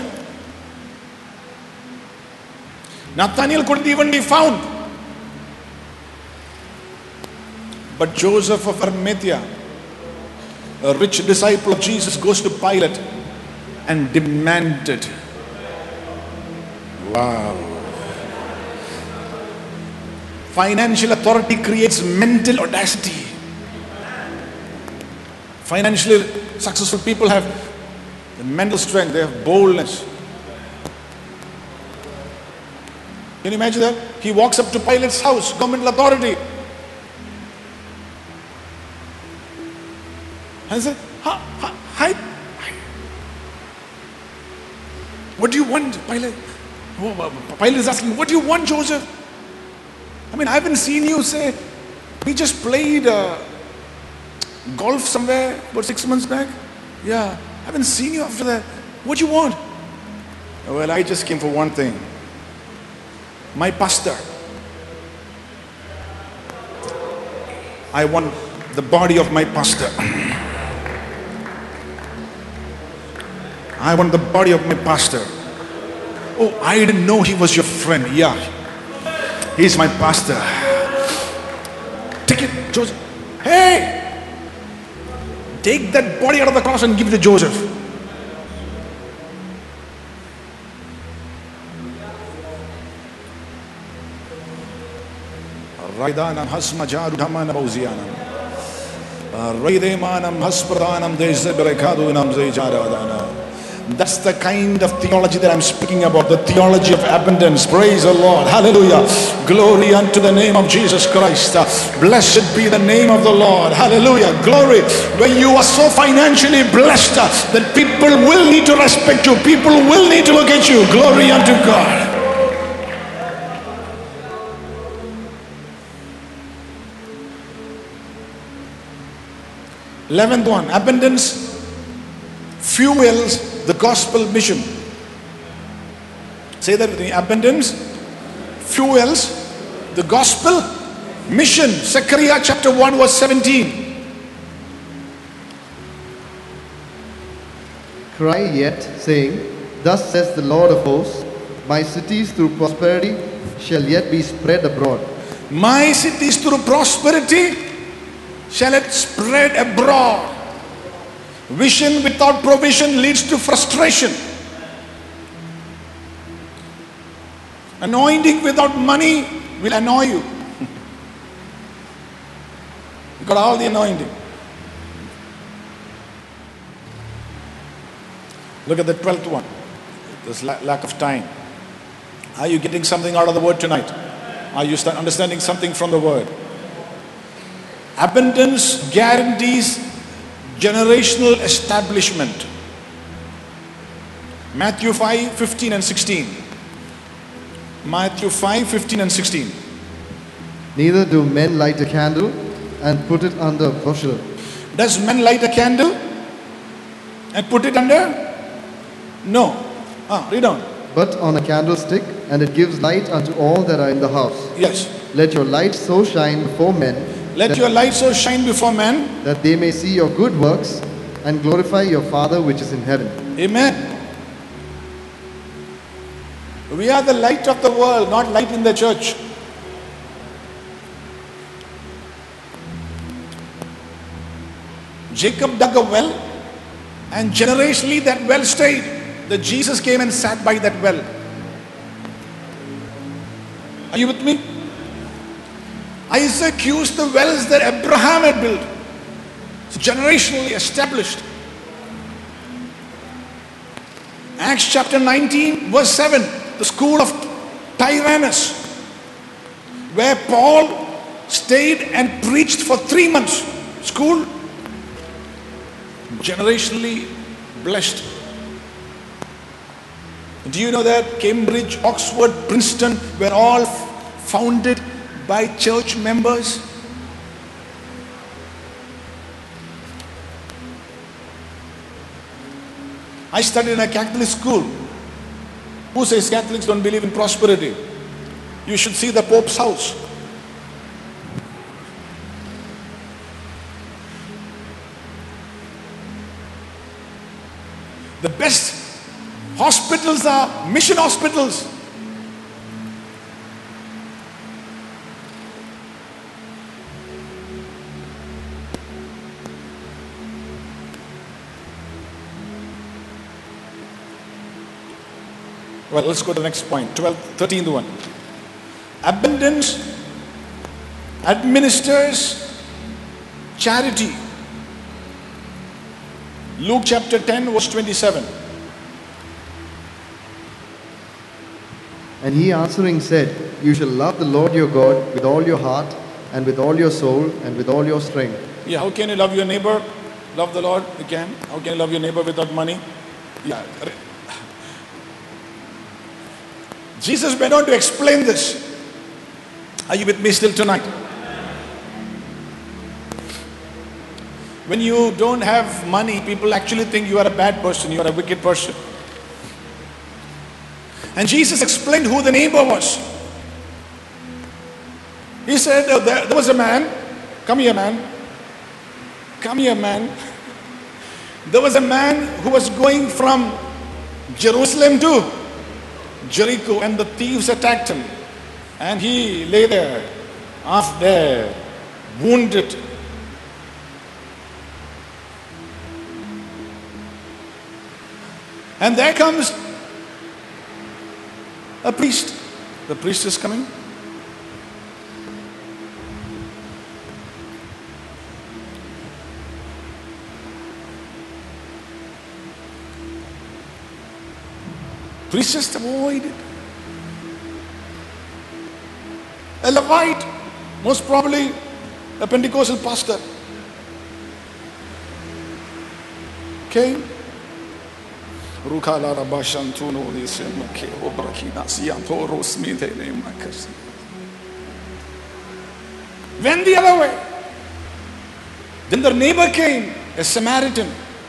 Nathaniel couldn't even be found. But Joseph of Arimathea, a rich disciple of Jesus, goes to Pilate and demanded. Wow. Financial authority creates mental audacity. Financially successful people have the mental strength, they have boldness. Can you imagine that? He walks up to Pilate's house, governmental authority. And said, hi, hi, hi. What do you want, Pilate? Pilate is asking, what do you want, Joseph? I mean, I haven't seen you say, we just played uh, golf somewhere about six months back. Yeah, I haven't seen you after that. What do you want? Well, I just came for one thing. My pastor. I want the body of my pastor. I want the body of my pastor. Oh, I didn't know he was your friend. Yeah, he's my pastor. Take it, Joseph. Hey, take that body out of the cross and give it to Joseph. Raidanam hasmajarudhamanam bauzianam. Raidemanam haspradanam dezebrekadunam zejaradana. That's the kind of theology that I'm speaking about, the theology of abundance. Praise the Lord. Hallelujah. Glory unto the name of Jesus Christ. Blessed be the name of the Lord. Hallelujah. Glory. When you are so financially blessed that people will need to respect you, people will need to look at you. Glory unto God. Eleventh one, abundance fuels the gospel mission. Say that with me. Abundance fuels the gospel mission. Zechariah chapter one verse seventeen. Cry yet, saying, thus says the Lord of hosts, my cities through prosperity shall yet be spread abroad. My cities through prosperity shall it spread abroad. Vision without provision leads to frustration. Anointing without money will annoy you. You got all the anointing. Look at the twelfth one. There's lack of time. Are you getting something out of the word tonight? Are you start understanding something from the word? Abundance guarantees generational establishment. Matthew five fifteen and sixteen. Matthew five fifteen and sixteen. Neither do men light a candle and put it under a bushel. Does men light a candle and put it under? No. Ah, read on. But on a candlestick, and it gives light unto all that are in the house. Yes. Let your light so shine before men, Let that, your light so shine before men, that they may see your good works and glorify your Father which is in heaven. Amen. We are the light of the world, not light in the church. Jacob dug a well, and generationally that well stayed. That Jesus came and sat by that well. Are you with me? Isaac used the wells that Abraham had built. It's generationally established. Acts chapter nineteen verse seven, the school of Tyrannus, where Paul stayed and preached for three months. School generationally blessed. Do you know that Cambridge, Oxford, Princeton were all founded by church members? I studied in a Catholic school. Who says Catholics don't believe in prosperity? You should see the Pope's house. The best hospitals are mission hospitals. Well, let's go to the next point, twelfth, thirteenth one. Abundance administers charity. Luke chapter ten, verse twenty-seven. And he answering said, You shall love the Lord your God with all your heart, and with all your soul, and with all your strength. Yeah, how can you love your neighbor? Love the Lord, you can. How can you love your neighbor without money? Yeah. Jesus went on to explain this. Are you with me still tonight? When you don't have money, people actually think you are a bad person, you are a wicked person. And Jesus explained who the neighbor was. He said, uh, there, there was a man. Come here, man. Come here, man. There was a man who was going from Jerusalem to Jericho, and the thieves attacked him. And he lay there, half there, wounded. And there comes a priest. The priest is coming. Priest just avoided. A Levite, most probably a Pentecostal pastor, came. Went the other way. Then the neighbor came, a Samaritan.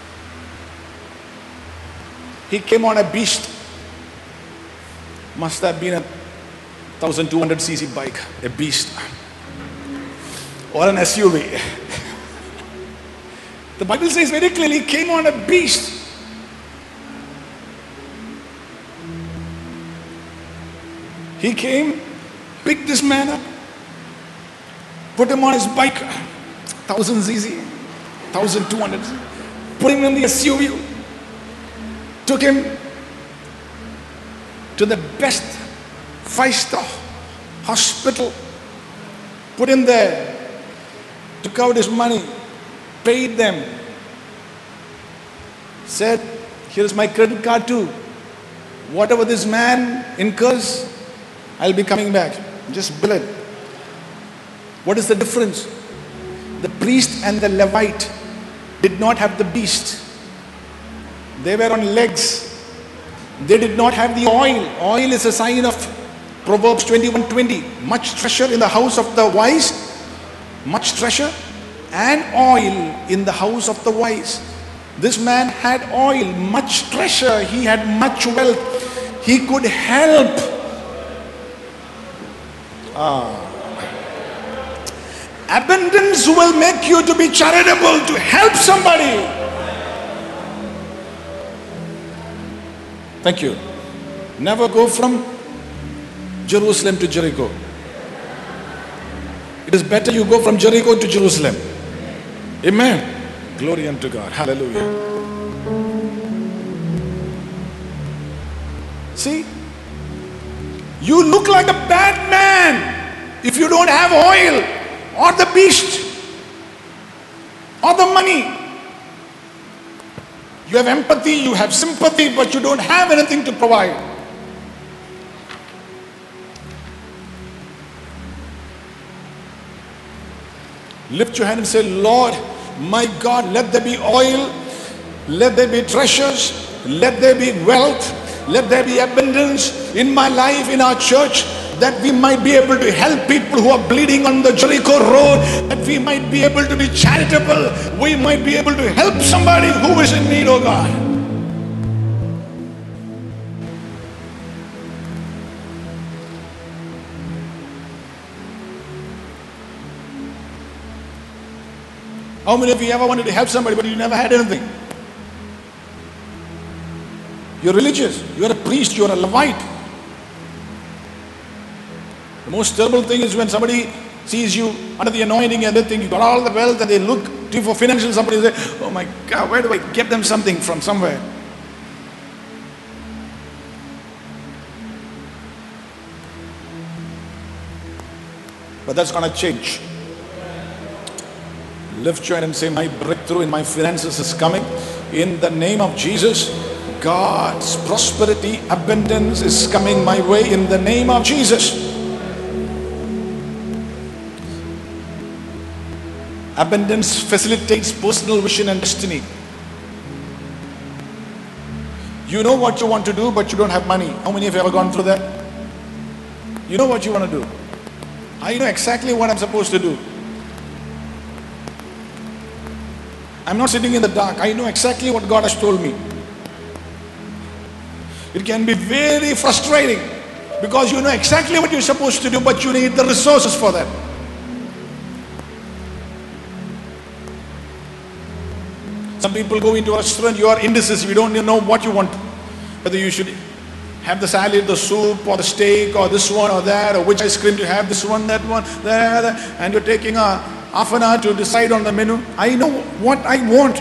He came on a beast. Must have been a twelve hundred c c bike, a beast, or an S U V. The Bible says very clearly, he came on a beast. He came, picked this man up, put him on his bike, one thousand c c, twelve hundred, put him in the S U V, took him to the best five-star hospital, put him there, took out his money, paid them, said, here's my credit card too. Whatever this man incurs, I'll be coming back. Just bill it. What is the difference? The priest and the Levite did not have the beast. They were on legs. They did not have the oil. Oil is a sign of Proverbs twenty-one twenty. Much treasure in the house of the wise, much treasure and oil in the house of the wise. This man had oil, much treasure. He had much wealth. He could help. Ah. Abundance will make you to be charitable, to help somebody. Thank you. Never go from Jerusalem to Jericho. It is better you go from Jericho to Jerusalem. Amen. Glory unto God. Hallelujah. See, you look like a bad man if you don't have oil or the beast or the money. You have empathy, you have sympathy, but you don't have anything to provide. Lift your hand and say, Lord, my God, let there be oil, let there be treasures, let there be wealth, Let there be abundance in my life, in our church, that we might be able to help people who are bleeding on the Jericho road, that we might be able to be charitable, we might be able to help somebody who is in need, oh God. How many of you ever wanted to help somebody but you never had anything? You're religious, you're a priest, you're a Levite. The most terrible thing is when somebody sees you under the anointing and they think you got all the wealth and they look to you for financial, somebody say, oh my God, where do I get them something from somewhere? But that's going to change. Lift your hand and say, my breakthrough in my finances is coming. In the name of Jesus, God's prosperity, abundance is coming my way in the name of Jesus. Abundance facilitates personal vision and destiny. You know what you want to do, but you don't have money. How many of you have ever gone through that? You know what you want to do. I know exactly what I'm supposed to do. I'm not sitting in the dark. I know exactly what God has told me. It can be very frustrating because you know exactly what you're supposed to do, but you need the resources for that. Some people go into a restaurant, you are indecisive, you don't even know what you want. Whether you should have the salad, the soup, or the steak, or this one or that, or which ice cream to have, this one, that one, that, that, and you're taking a half an hour to decide on the menu. I know what I want.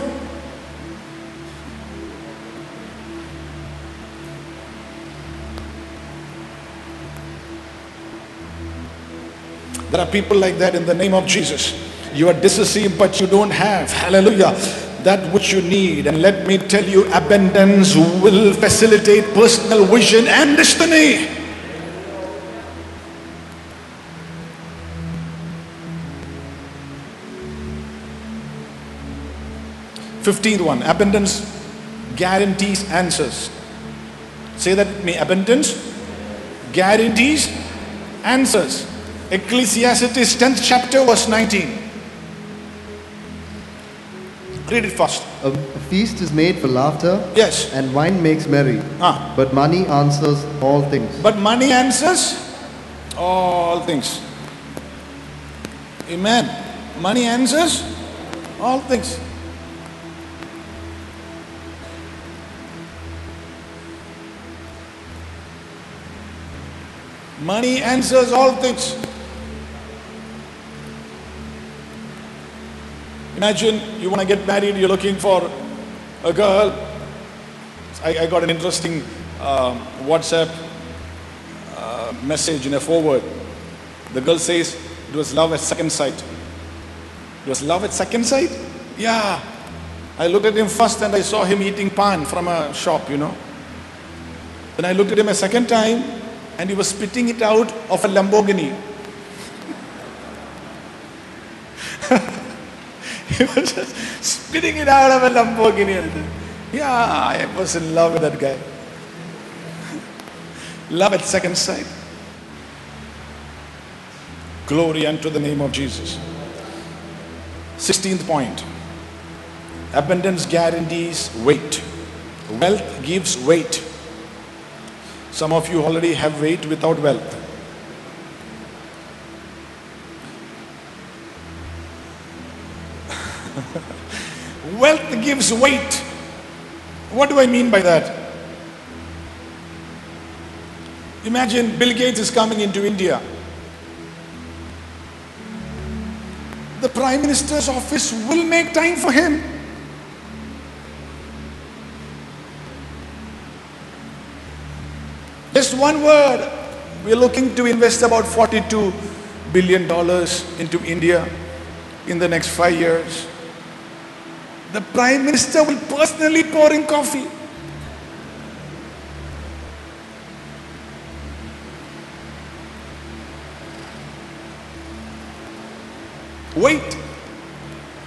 There are people like that in the name of Jesus. You are decisive, but you don't have. Hallelujah. That which you need. And let me tell you, abundance will facilitate personal vision and destiny. fifteenth one, abundance guarantees answers. Say that with me, abundance guarantees answers. Ecclesiastes tenth chapter verse nineteen. Read it first. A feast is made for laughter, yes, and wine makes merry. Ah. But money answers all things. But money answers all things. Amen. Money answers all things. Money answers all things. Imagine you want to get married, you're looking for a girl. I, I got an interesting uh, WhatsApp uh, message in a forward. The girl says it was love at second sight. It was love at second sight? Yeah. I looked at him first and I saw him eating pan from a shop, you know. Then I looked at him a second time and he was spitting it out of a Lamborghini. He was just spitting it out of a Lamborghini. Yeah, I was in love with that guy. Love at second sight. Glory unto the name of Jesus. sixteenth point. Abundance guarantees weight. Wealth gives weight. Some of you already have weight without wealth. Wealth gives weight. What do I mean by that? Imagine Bill Gates is coming into India. The Prime Minister's office will make time for him. Just one word. We are looking to invest about forty-two billion dollars into India in the next five years. The Prime Minister will personally pour in coffee. Wait.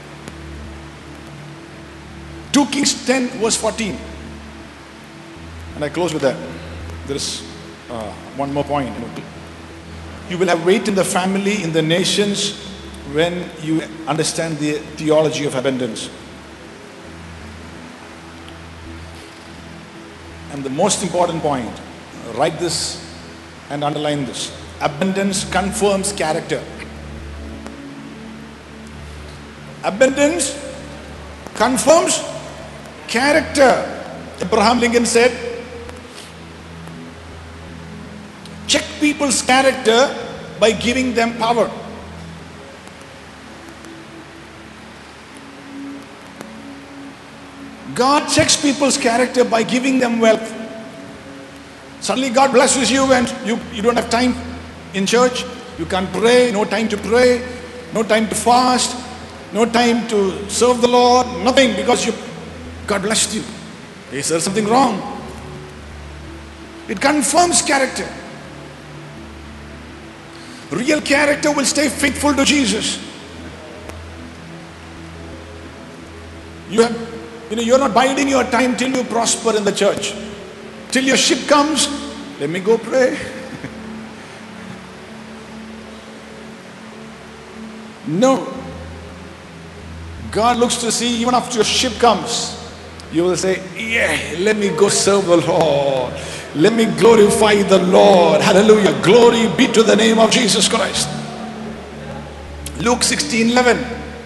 two Kings ten verse fourteen. And I close with that. There is uh, one more point. You will have weight in the family, in the nations, when you understand the theology of abundance. And the most important point, write this and underline this. Abundance confirms character. Abundance confirms character. Abraham Lincoln said, check people's character by giving them power. God checks people's character by giving them wealth. Suddenly God blesses you and you, you don't have time in church. You can't pray, no time to pray, no time to fast, no time to serve the Lord, nothing, because you, God blessed you. Is there something wrong? It confirms character. Real character will stay faithful to Jesus. You have, you know, you're not biding your time till you prosper in the church. Till your ship comes, let me go pray. No. God looks to see even after your ship comes. You will say, yeah, let me go serve the Lord. Let me glorify the Lord. Hallelujah. Glory be to the name of Jesus Christ. Luke sixteen eleven.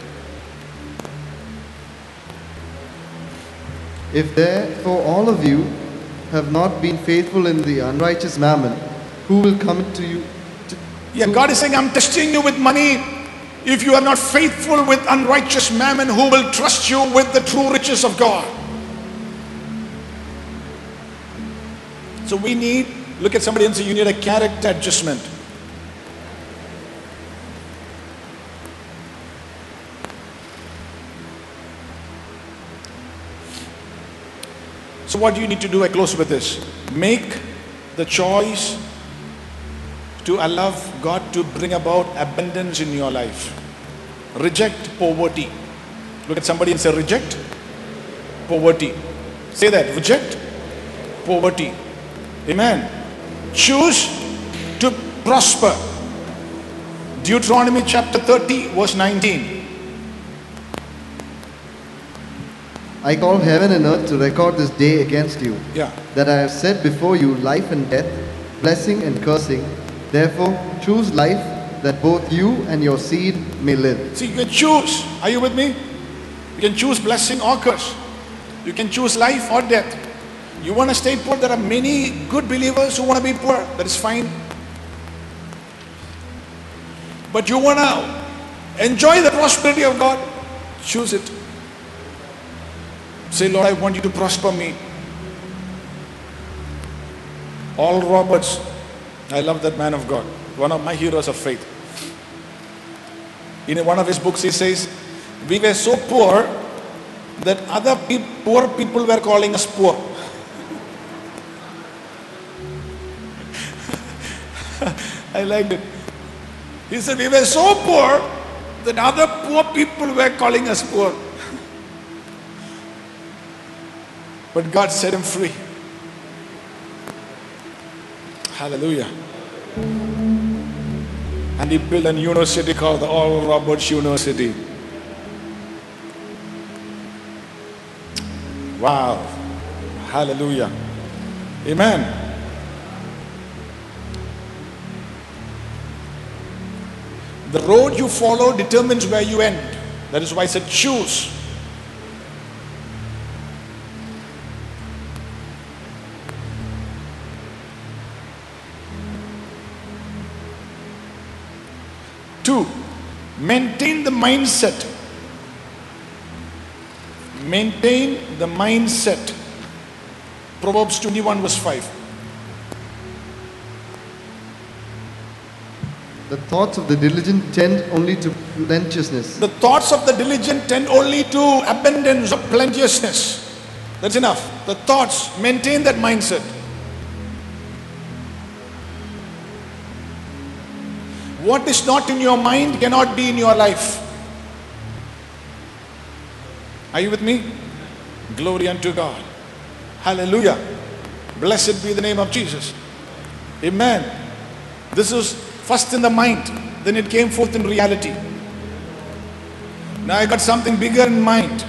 If therefore all of you have not been faithful in the unrighteous mammon, who will come to you? To, yeah, God is saying, I'm testing you with money. If you are not faithful with unrighteous mammon, who will trust you with the true riches of God? So we need, look at somebody and say, you need a character adjustment. So what do you need to do? I close with this. Make the choice to allow God to bring about abundance in your life. Reject poverty. Look at somebody and say, reject poverty. Say that, reject poverty. Amen. Choose to prosper. Deuteronomy chapter thirty verse nineteen. I call heaven and earth to record this day against you, Yeah. that I have set before you life and death, blessing and cursing. Therefore choose life, that both you and your seed may live. See, you can choose. Are you with me? You can choose blessing or curse. You can choose life or death. You want to stay poor? There are many good believers who want to be poor. That is fine. But you want to enjoy the prosperity of God? Choose it. Say, Lord, I want you to prosper me. Oral Roberts, I love that man of God. One of my heroes of faith. In one of his books he says, we were so poor that other pe- poor people were calling us poor. I liked it. He said, we were so poor that other poor people were calling us poor. But God set him free. Hallelujah. And he built a university called the Oral Roberts University. Wow. Hallelujah. Amen. The road you follow determines where you end. That is why I said choose. Two, maintain the mindset. Maintain the mindset. Proverbs twenty-one verse five. The thoughts of the diligent tend only to plenteousness. The thoughts of the diligent tend only to abundance or plenteousness. That's enough. The thoughts, maintain that mindset. What is not in your mind cannot be in your life. Are you with me? Glory unto God. Hallelujah. Blessed be the name of Jesus. Amen. This was first in the mind, then it came forth in reality. Now I got something bigger in mind.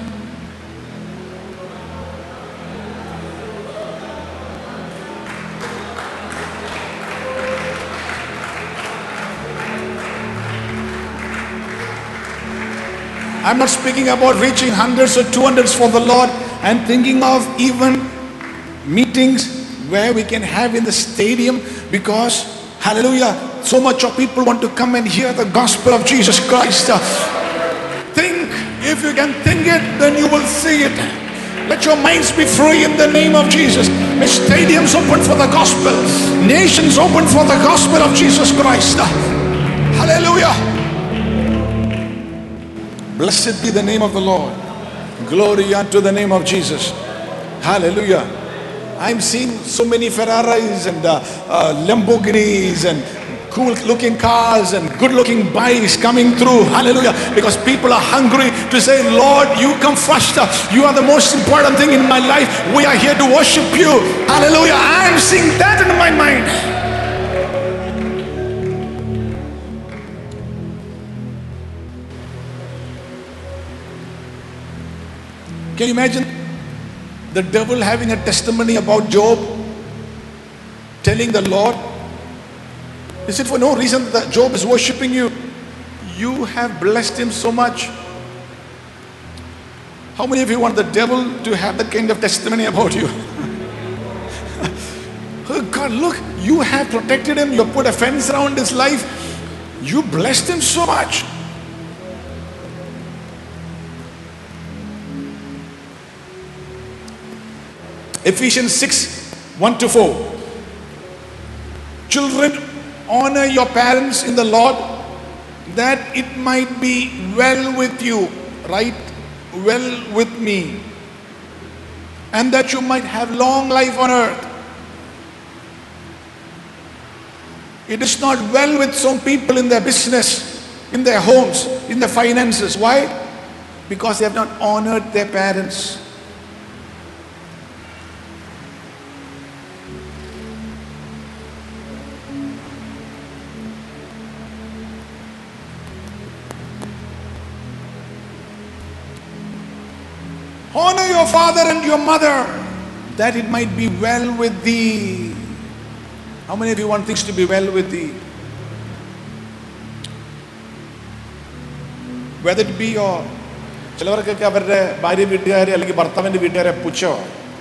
I'm not speaking about reaching hundreds or two hundreds for the Lord. I'm thinking of even meetings where we can have in the stadium, because, hallelujah, so much of people want to come and hear the gospel of Jesus Christ. Think, if you can think it, then you will see it. Let your minds be free in the name of Jesus. May stadiums open for the gospel. Nations open for the gospel of Jesus Christ. Hallelujah. Blessed be the name of the Lord. Glory unto the name of Jesus. Hallelujah. I'm seeing so many Ferraris and uh, uh, Lamborghinis and cool looking cars and good looking bikes coming through. Hallelujah. Because people are hungry to say, Lord, you come first. You are the most important thing in my life. We are here to worship you. Hallelujah. I'm seeing that in my mind. Can you imagine the devil having a testimony about Job, telling the Lord, is it for no reason that Job is worshipping you? You have blessed him so much. How many of you want the devil to have that kind of testimony about you? Oh God, look, you have protected him. You have put a fence around his life. You blessed him so much. Ephesians six, one to four. Children, honor your parents in the Lord, that it might be well with you, right? Well with me. And that you might have long life on earth. It is not well with some people in their business, in their homes, in their finances. Why? Because they have not honored their parents. Honor your father and your mother, that it might be well with thee. How many of you want things to be well with thee? Whether it be your ചിലവർക്കൊക്കെ അവരുടെ ഭാര്യ വീട്ടുകാരെ അല്ലെങ്കിൽ ഭർത്താവിൻ്റെ വീട്ടുകാരെ പുച്ഛോ.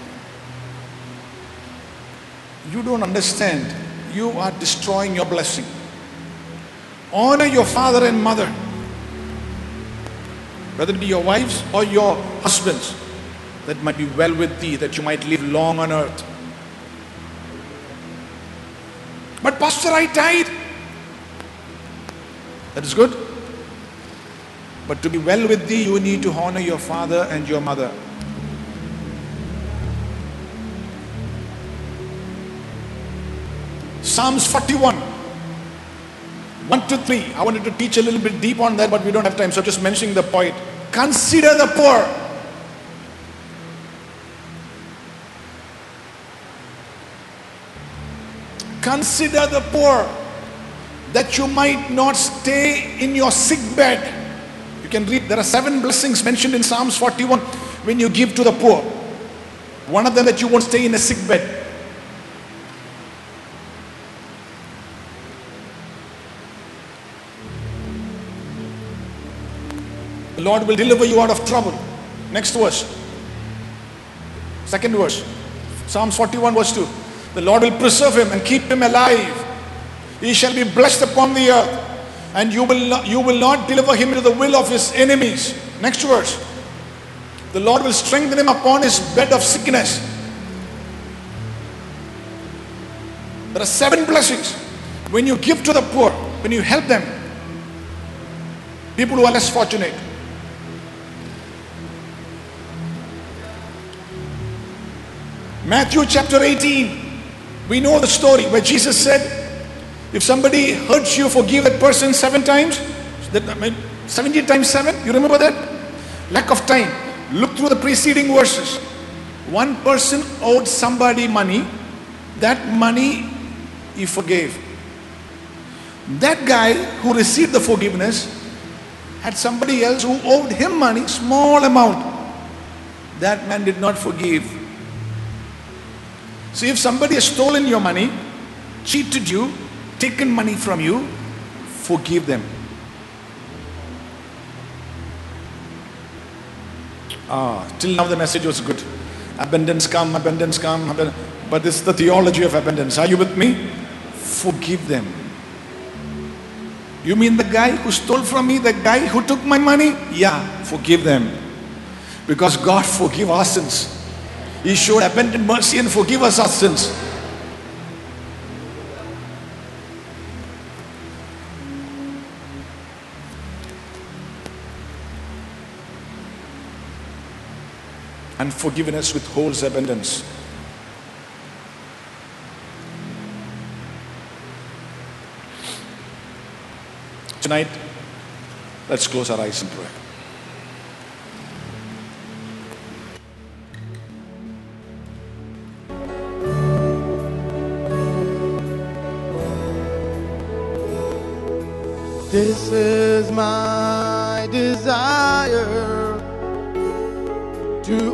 You don't understand. You are destroying your blessing. Honor your father and mother. Whether it be your wives or your husbands, that might be well with thee, that you might live long on earth. But pastor, I died. That is good. But to be well with thee, you need to honor your father and your mother. Psalms forty-one, one to three. I wanted to teach a little bit deep on that, but we don't have time, so just mentioning the point. Consider the poor. Consider the poor, that you might not stay in your sick bed. You can read, there are seven blessings mentioned in Psalms forty-one when you give to the poor. One of them, that you won't stay in a sick bed. The Lord will deliver you out of trouble. Next verse. Second verse. Psalms forty-one verse two. The Lord will preserve him and keep him alive. He shall be blessed upon the earth, and you will not, you will not deliver him into the will of his enemies. Next verse. The Lord will strengthen him upon his bed of sickness. There are seven blessings. When you give to the poor, when you help them, people who are less fortunate. Matthew chapter eighteen. We know the story where Jesus said, if somebody hurts you, forgive that person seven times. That I mean, seventy times seven. You remember that? Lack of time. Look through the preceding verses. One person owed somebody money That money he forgave. That guy who received the forgiveness had somebody else who owed him money, small amount. That man did not forgive. So if somebody has stolen your money, cheated you, taken money from you, forgive them. Ah, till now the message was good. Abundance come, abundance come, abundance. But this is the theology of abundance. Are you with me? Forgive them. You mean the guy who stole from me, the guy who took my money? Yeah, forgive them. Because God forgive our sins. He showed abundant mercy and forgive us our sins. And forgiveness withholds abundance. Tonight, let's close our eyes in prayer. This is my desire, to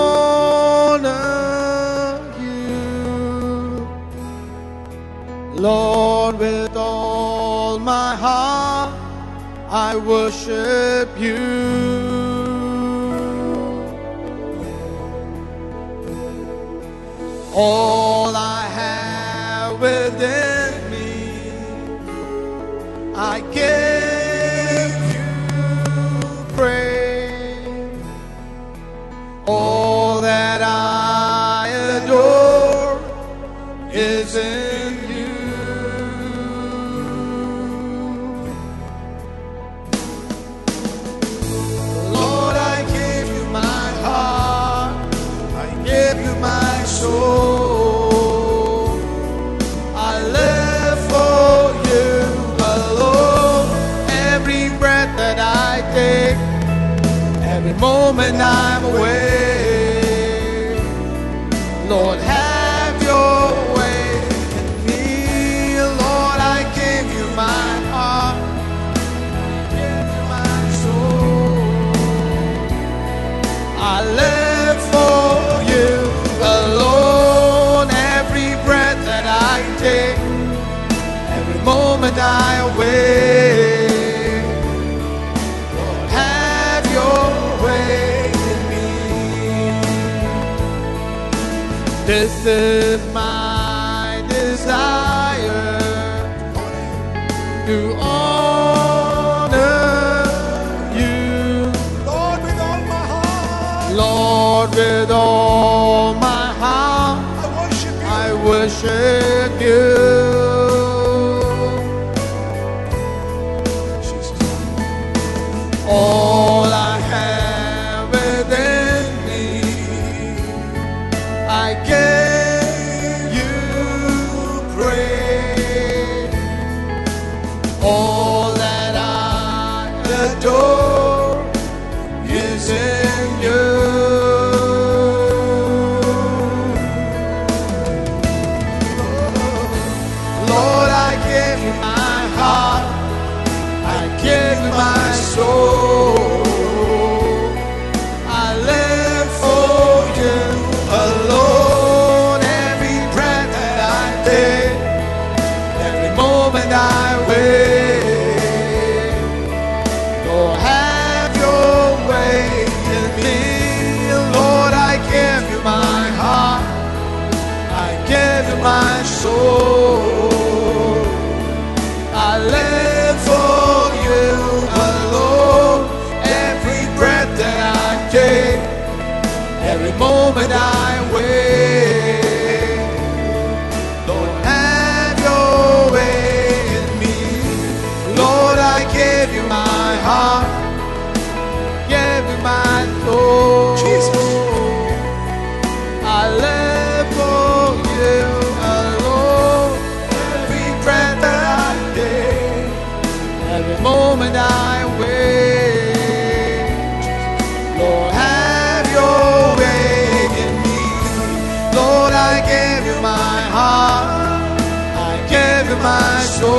honor you, Lord, with all my heart I worship you. All I have within me, I give you praise. All that I adore is in you. Lord, I give you my heart, I give you my soul. I live for you alone. Every breath that I take, every moment I'm away, Lord, have your way in me. Lord, I give you my heart, I give you my soul. I live for you alone. Every breath that I take, every moment I away, Lord, have your way in me. This is my desire, to honor you, Lord, with all my heart. Lord, with all my heart, I worship you. I worship you. All I have within me, I give you praise. All that I adore is in you. Lord, I give you my heart, I give you my soul. I live for you alone. Every breath that I take, every moment I wait, Lord, have your way in me. Lord, I give you my heart, I give you my soul. I live for you alone. Every breath that I take, every moment I wait, Lord, have your way in me. Lord, I give you my heart, give you my soul. Jesus. I live for you alone. Every breath that I take, every moment I wait, Lord, have your way in me.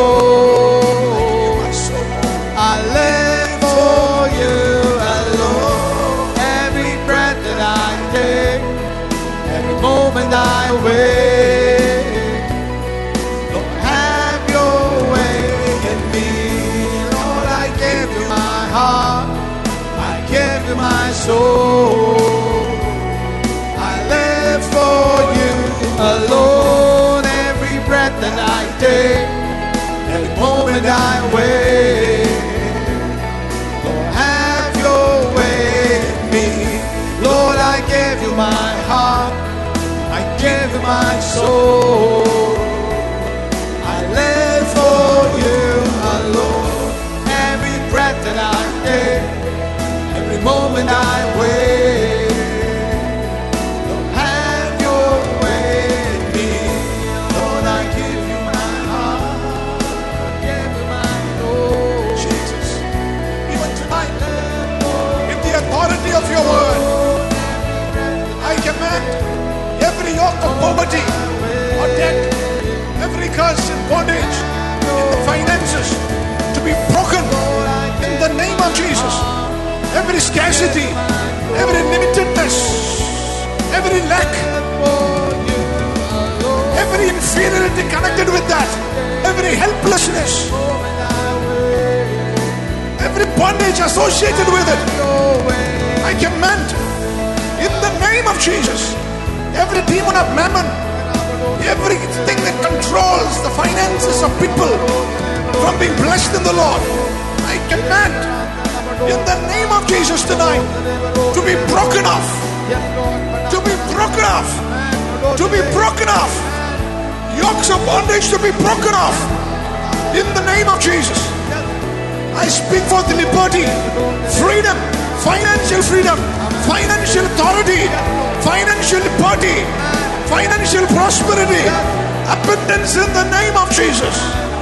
soul. I live for you alone. Every breath that I take, every moment I wait, Lord, have your way in me. Lord, I give you my heart, I give you my soul. I live for you alone. Every breath that I take, every moment I wait, Lord, have your way in me. Lord, I give you my heart, I give you my soul. I live for you alone. Every breath that I take, every moment I wait, Lord, have your way in me. Lord, I give you my heart, I give you my soul. Jesus, even tonight, in the authority of your word, I command every yoke of poverty or debt, every curse and bondage in the finances to be broken in the name of Jesus. Every scarcity, every limitedness, every lack, every inferiority connected with that, every helplessness, every bondage associated with it, I command in the name of Jesus, every demon of mammon, everything that controls the finances of people from being blessed in the Lord, I command in the name of Jesus tonight to be broken off, to be broken off, to be broken off, yokes of bondage to be broken off in the name of Jesus. I speak forth liberty, freedom, financial freedom, financial authority, financial liberty, financial prosperity, abundance in the name of Jesus.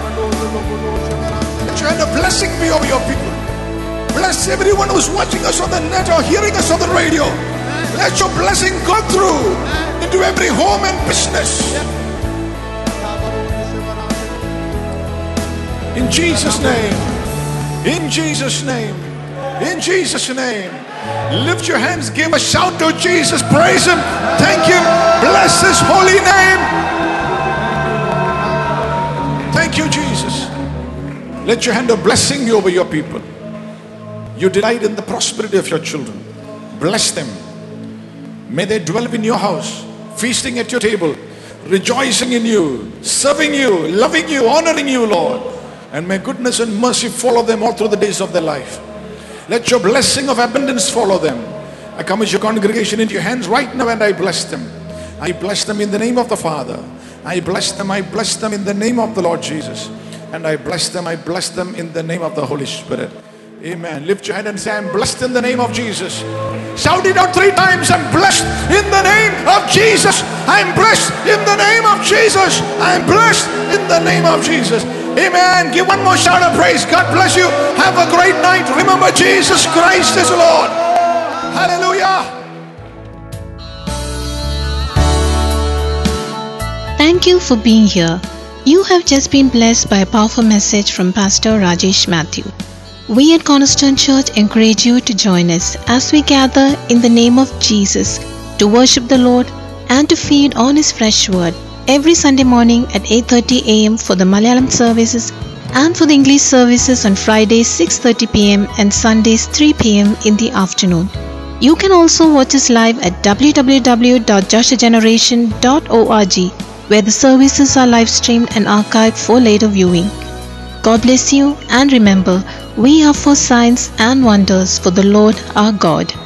Let your hand of blessing be over your people. Bless everyone who's watching us on the net or hearing us on the radio. Let your blessing go through into every home and business. In Jesus' name. In Jesus' name. In Jesus' name. Lift your hands. Give a shout to Jesus. Praise Him. Thank Him. Bless His holy name. Thank you, Jesus. Let your hand of blessing be over your people. You delight in the prosperity of your children. Bless them. May they dwell in your house, feasting at your table, rejoicing in you, serving you, loving you, honoring you, Lord. And may goodness and mercy follow them all through the days of their life. Let your blessing of abundance follow them. I commit your congregation into your hands right now and I bless them. I bless them in the name of the Father. I bless them, I bless them in the name of the Lord Jesus. And I bless them, I bless them in the name of the Holy Spirit. Amen. Lift your hand and say, I'm blessed in the name of Jesus. Shout it out three times. I'm blessed in the name of Jesus. I'm blessed in the name of Jesus. I'm blessed in the name of Jesus. Amen. Give one more shout of praise. God bless you. Have a great night. Remember, Jesus Christ is Lord. Hallelujah. Thank you for being here. You have just been blessed by a powerful message from Pastor Rajesh Matthew. We at Cornerstone Church encourage you to join us as we gather in the name of Jesus to worship the Lord and to feed on His fresh word every Sunday morning at eight thirty a m for the Malayalam services and for the English services on Fridays six thirty p m and Sundays three p m in the afternoon. You can also watch us live at w w w dot joshua generation dot org, where the services are live streamed and archived for later viewing. God bless you, and remember, we are for signs and wonders for the Lord our God.